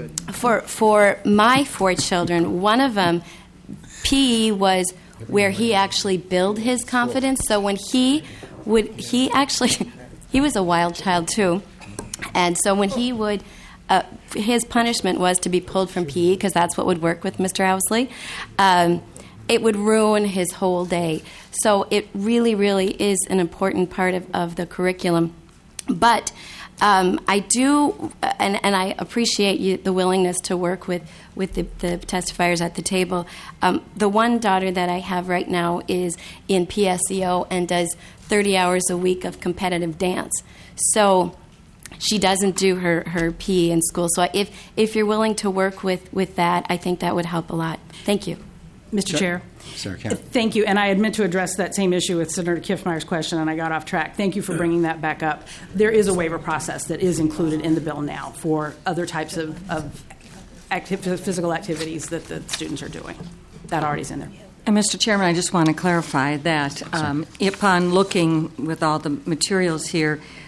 for my 4 children, one of them, PE was where he actually built his confidence. So when he was a wild child too. And so when he would, his punishment was to be pulled from PE, because that's what would work with Mr. Housley. It would ruin his whole day. So it really, really is an important part of the curriculum. But I do, and I appreciate the willingness to work with the testifiers at the table. The one daughter that I have right now is in PSEO and does 30 hours a week of competitive dance. So she doesn't do her PE in school. So if you're willing to work with that, I think that would help a lot. Thank you. Mr. Chair. Thank you. And I had meant to address that same issue with Senator Kiffmeyer's question, and I got off track. Thank you for bringing that back up. There is a waiver process that is included in the bill now for other types of physical activities that the students are doing. That already is in there. And Mr. Chairman, I just want to clarify that upon looking with all the materials here,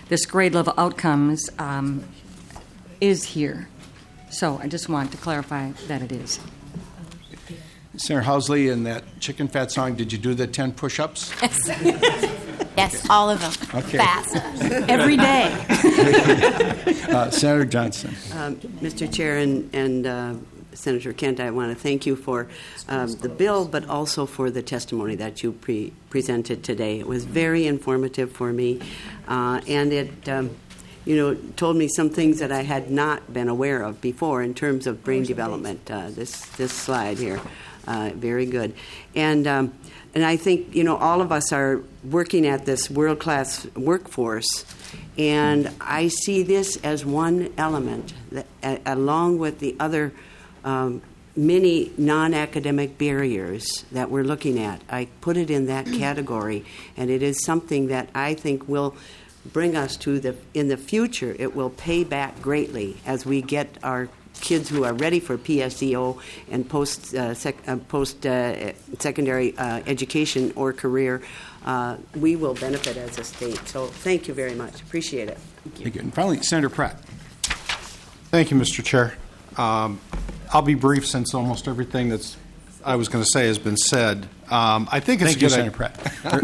this grade level outcomes is here. So I just want to clarify that it is. Senator Housley, in that chicken fat song, did you do the 10 push-ups? Yes, all of them. Okay. Fast. Every day. Senator Johnson. Mr. Chair and Senator Kent, I want to thank you for the bill, but also for the testimony that you presented today. It was very informative for me, and it told me some things that I had not been aware of before in terms of brain development. This slide here, very good. And I think, all of us are working at this world-class workforce, and I see this as one element that, along with the other many non-academic barriers that we're looking at. I put it in that category, and it is something that I think will bring us to in the future, it will pay back greatly as we get our kids who are ready for PSEO and post-secondary education or career. We will benefit as a state. So thank you very much. Appreciate it. Thank you. And finally, Senator Pratt. Thank you, Mr. Chair. I'll be brief since almost everything that's I was going to say has been said. I think it's Thank you, Senator Pratt.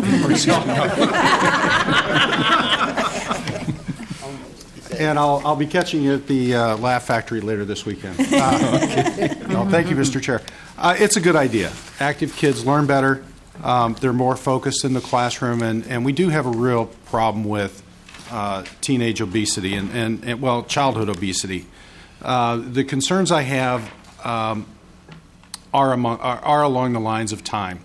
And I'll be catching you at the Laugh Factory later this weekend. No, thank you, Mr. Chair. It's a good idea. Active kids learn better. They're more focused in the classroom, and we do have a real problem with teenage obesity and childhood obesity. The concerns I have are along the lines of time.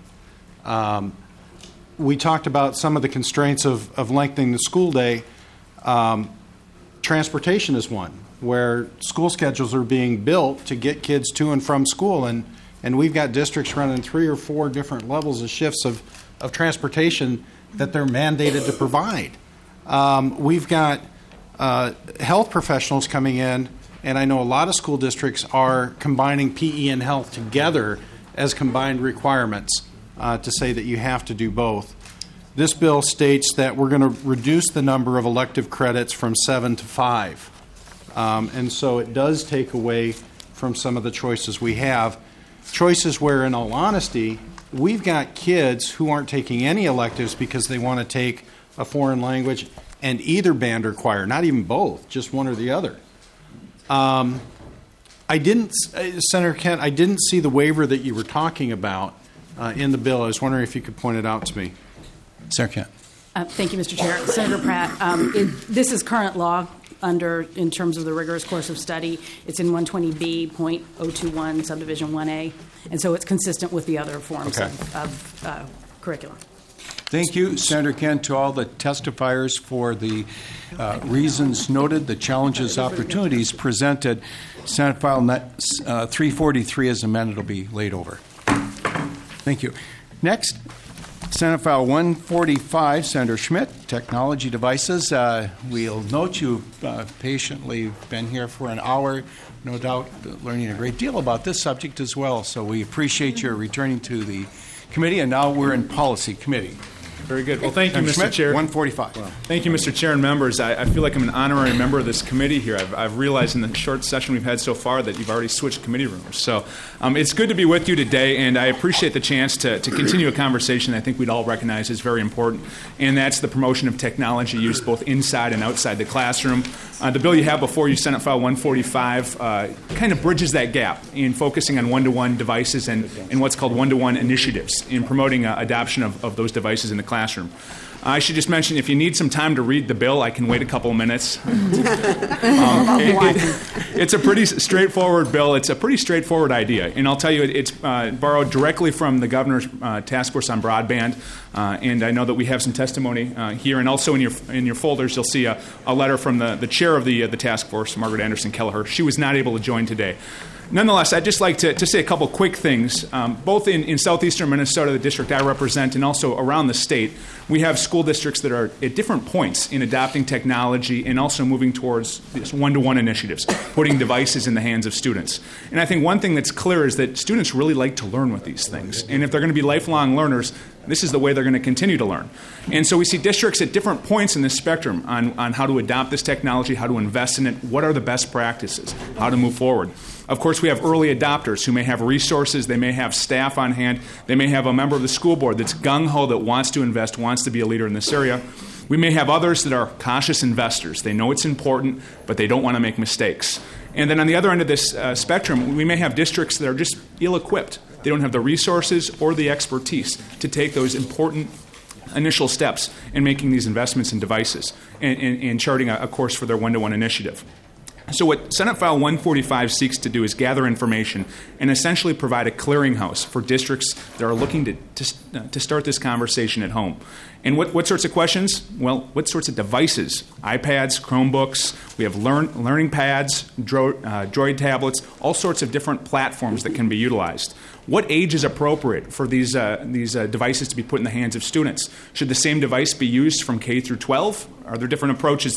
We talked about some of the constraints of lengthening the school day. Transportation is one, where school schedules are being built to get kids to and from school, and we've got districts running 3 or 4 different levels of shifts of transportation that they're mandated to provide. We've got health professionals coming in, and I know a lot of school districts are combining PE and health together as combined requirements to say that you have to do both. This bill states that we're going to reduce the number of elective credits from 7 to 5. And so it does take away from some of the choices we have. Choices where, in all honesty, we've got kids who aren't taking any electives because they want to take a foreign language and either band or choir, not even both, just one or the other. Senator Kent, I didn't see the waiver that you were talking about in the bill. I was wondering if you could point it out to me. Senator Kent. Thank you, Mr. Chair. Senator Pratt, this is current law in terms of the rigorous course of study. It's in 120B.021 subdivision 1A, and so it's consistent with the other forms of curriculum. Thank you, Senator Kent, to all the testifiers for the reasons noted, the challenges, opportunities presented. Senate File 343 as amended will be laid over. Thank you. Next, Senate File 145, Senator Schmidt, Technology Devices. We'll note you've patiently been here for an hour, no doubt learning a great deal about this subject as well. So we appreciate your returning to the committee, and now we're in Policy Committee. Very good. Well, thank you, Mr. Schmidt, Chair. 145. Well, thank you, Mr. Chair and members. I feel like I'm an honorary member of this committee here. I've realized in the short session we've had so far that you've already switched committee rooms. So it's good to be with you today, and I appreciate the chance to continue a conversation I think we'd all recognize is very important, and that's the promotion of technology use both inside and outside the classroom. The bill you have before you, Senate File 145, kind of bridges that gap in focusing on one-to-one devices and what's called one-to-one initiatives in promoting adoption of those devices in the classroom. I should just mention, if you need some time to read the bill, I can wait a couple of minutes. It's a pretty straightforward bill. It's a pretty straightforward idea. And I'll tell you, it's borrowed directly from the governor's task force on broadband. And I know that we have some testimony here. And also in your folders, you'll see a letter from the chair of the task force, Margaret Anderson Kelleher. She was not able to join today. Nonetheless, I'd just like to say a couple quick things. Both in southeastern Minnesota, the district I represent, and also around the state, we have school districts that are at different points in adopting technology and also moving towards these one-to-one initiatives, putting devices in the hands of students. And I think one thing that's clear is that students really like to learn with these things. And if they're going to be lifelong learners, This is the way they're going to continue to learn. And so we see districts at different points in this spectrum on how to adopt this technology, how to invest in it, what are the best practices, how to move forward. Of course, we have early adopters who may have resources, they may have staff on hand, they may have a member of the school board that's gung-ho, that wants to invest, wants to be a leader in this area. We may have others that are cautious investors. They know it's important, but they don't want to make mistakes. And then on the other end of this spectrum, we may have districts that are just ill-equipped. They don't have the resources or the expertise to take those important initial steps in making these investments in devices and charting a course for their one-to-one initiative. So what Senate File 145 seeks to do is gather information and essentially provide a clearinghouse for districts that are looking to start this conversation at home. And what sorts of questions? Well, what sorts of devices? iPads, Chromebooks, we have learning pads, Droid tablets, all sorts of different platforms that can be utilized. What age is appropriate for these devices to be put in the hands of students? Should the same device be used from K through 12? Are there different approaches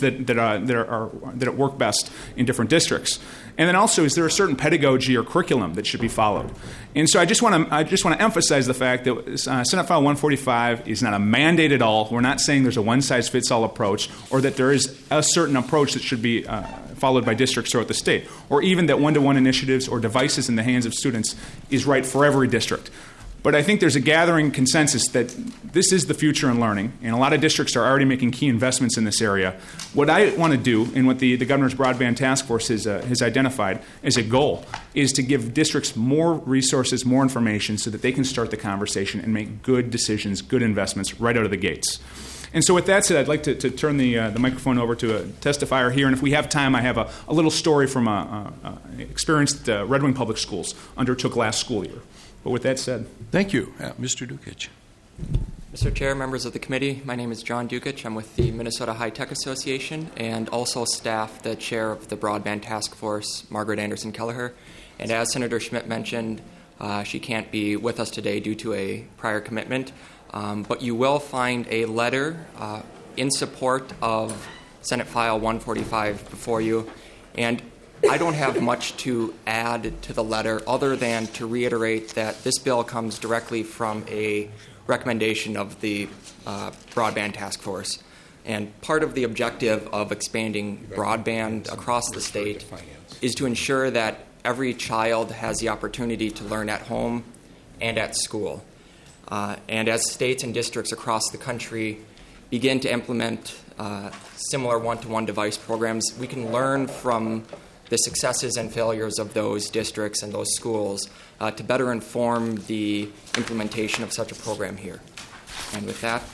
that work best in different districts? And then also, is there a certain pedagogy or curriculum that should be followed? And so I just want to emphasize the fact that Senate File 145 is not a mandate at all. We're not saying there's a one-size-fits-all approach or that there is a certain approach that should be followed by districts throughout the state, or even that one-to-one initiatives or devices in the hands of students is right for every district. But I think there's a gathering consensus that this is the future in learning, and a lot of districts are already making key investments in this area. What I want to do, and what the Governor's Broadband Task Force has identified as a goal, is to give districts more resources, more information, so that they can start the conversation and make good decisions, good investments right out of the gates. And so with that said, I'd like to turn the microphone over to a testifier here. And if we have time, I have a little story from an experienced Red Wing Public Schools undertook last school year. But with that said. Thank you. Mr. Dukic. Mr. Chair, members of the committee, my name is John Dukic. I'm with the Minnesota High Tech Association and also staff the chair of the Broadband Task Force, Margaret Anderson Kelleher. And as Senator Schmidt mentioned, she can't be with us today due to a prior commitment. But you will find a letter in support of Senate File 145 before you. And I don't have much to add to the letter other than to reiterate that this bill comes directly from a recommendation of the Broadband Task Force. And part of the objective of expanding broadband across the state is to ensure that every child has the opportunity to learn at home and at school. And as states and districts across the country begin to implement similar one-to-one device programs, we can learn from the successes and failures of those districts and those schools to better inform the implementation of such a program here. And with that,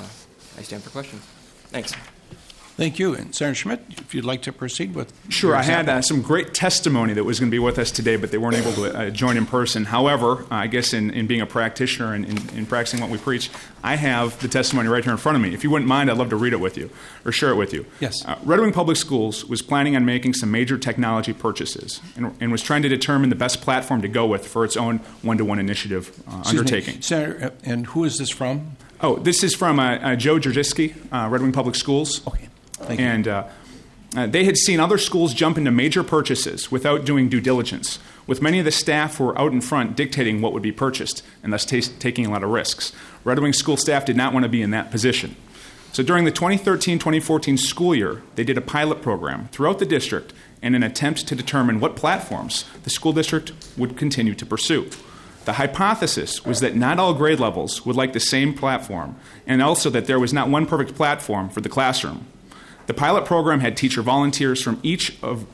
I stand for questions. Thanks. Thank you. And Senator Schmidt, if you'd like to proceed with. Sure. I had some great testimony that was going to be with us today, but they weren't able to join in person. However, I guess in being a practitioner and in practicing what we preach, I have the testimony right here in front of me. If you wouldn't mind, I'd love to read it with you or share it with you. Yes. Red Wing Public Schools was planning on making some major technology purchases and was trying to determine the best platform to go with for its own one-to-one initiative undertaking. Senator, and who is this from? Oh, this is from Joe Jurgiski, Red Wing Public Schools. Okay. Thank you. And they had seen other schools jump into major purchases without doing due diligence, with many of the staff who were out in front dictating what would be purchased and thus taking a lot of risks. Red Wing school staff did not want to be in that position. So during the 2013-2014 school year, they did a pilot program throughout the district in an attempt to determine what platforms the school district would continue to pursue. The hypothesis was that not all grade levels would like the same platform, and also that there was not one perfect platform for the classroom. The pilot program had teacher volunteers from each of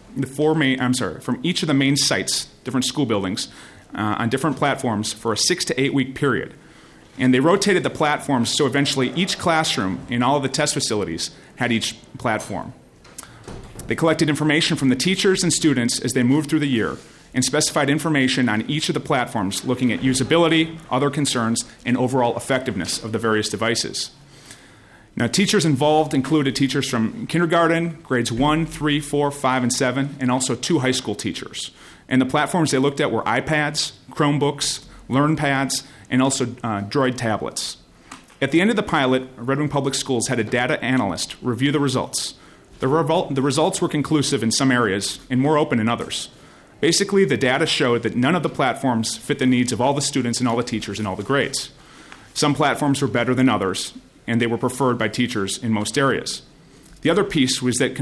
the main sites, different school buildings, on different platforms for a 6 to 8 week period. And they rotated the platforms so eventually each classroom in all of the test facilities had each platform. They collected information from the teachers and students as they moved through the year and specified information on each of the platforms looking at usability, other concerns, and overall effectiveness of the various devices. Now, teachers involved included teachers from kindergarten, grades 1, 3, 4, 5, and 7, and also 2 high school teachers. And the platforms they looked at were iPads, Chromebooks, LearnPads, and also Droid tablets. At the end of the pilot, Red Wing Public Schools had a data analyst review the results. The results were conclusive in some areas and more open in others. Basically, the data showed that none of the platforms fit the needs of all the students and all the teachers and all the grades. Some platforms were better than others, and they were preferred by teachers in most areas. The other piece was that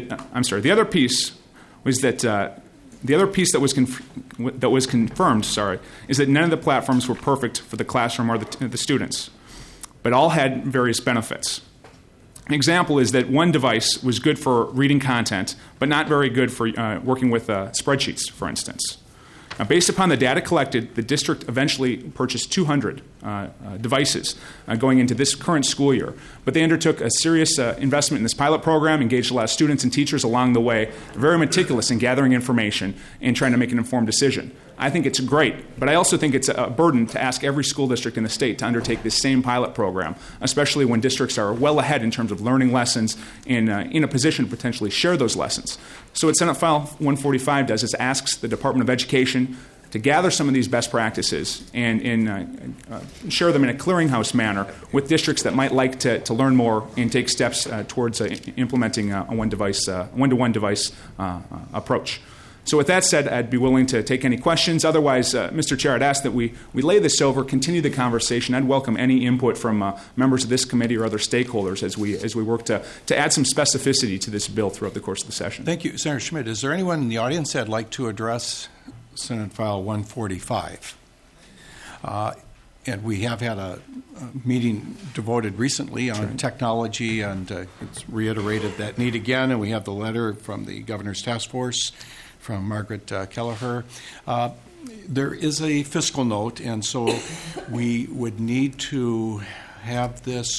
was confirmed is that none of the platforms were perfect for the classroom or the students, but all had various benefits. An example is that one device was good for reading content, but not very good for working with spreadsheets, for instance. Now, based upon the data collected, the district eventually purchased 200 devices going into this current school year. But they undertook a serious investment in this pilot program, engaged a lot of students and teachers along the way, very meticulous in gathering information and trying to make an informed decision. I think it's great, but I also think it's a burden to ask every school district in the state to undertake this same pilot program, especially when districts are well ahead in terms of learning lessons and in a position to potentially share those lessons. So what Senate File 145 does is asks the Department of Education to gather some of these best practices and share them in a clearinghouse manner with districts that might like to learn more and take steps towards implementing a one-to-one device approach. So with that said, I'd be willing to take any questions. Otherwise, Mr. Chair, I'd ask that we lay this over, continue the conversation. I'd welcome any input from members of this committee or other stakeholders as we work to add some specificity to this bill throughout the course of the session. Thank you. Senator Schmidt, is there anyone in the audience that'd like to address Senate File 145? And we have had a meeting devoted recently on technology, and it's reiterated that need again, and we have the letter from the Governor's Task Force from Margaret Kelleher. There is a fiscal note, and so we would need to have this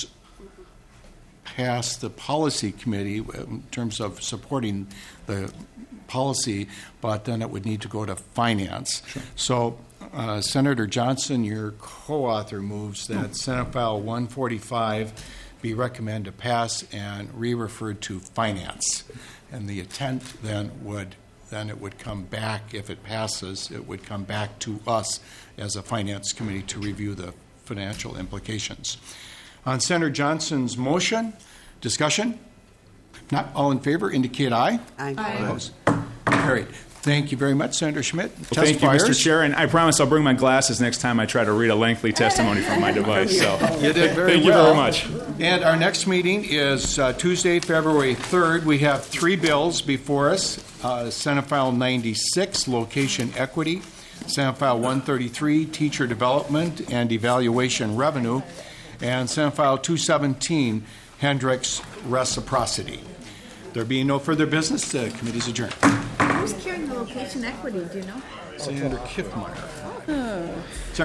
pass the policy committee in terms of supporting the policy, but then it would need to go to finance. Sure. So Senator Johnson, your co-author, moves that Senate File 145 be recommended to pass and re-referred to finance. And the intent then it would come back, if it passes, it would come back to us as a finance committee to review the financial implications. On Senator Johnson's motion, discussion? Not all in favor, indicate aye. Aye. Opposed? Carried. Thank you very much, Senator Schmidt. Well, thank you, Mr. Chair, and I promise I'll bring my glasses next time I try to read a lengthy testimony from my device. So you did very thank you very much. And our next meeting is Tuesday, February 3rd. We have 3 bills before us. Senate File 96, Location Equity. Senate File 133, Teacher Development and Evaluation Revenue. And Senate File 217, Hendricks Reciprocity. There being no further business, the committee is adjourned. Who's carrying the location equity, do you know? Senator Kiffmeyer. Oh.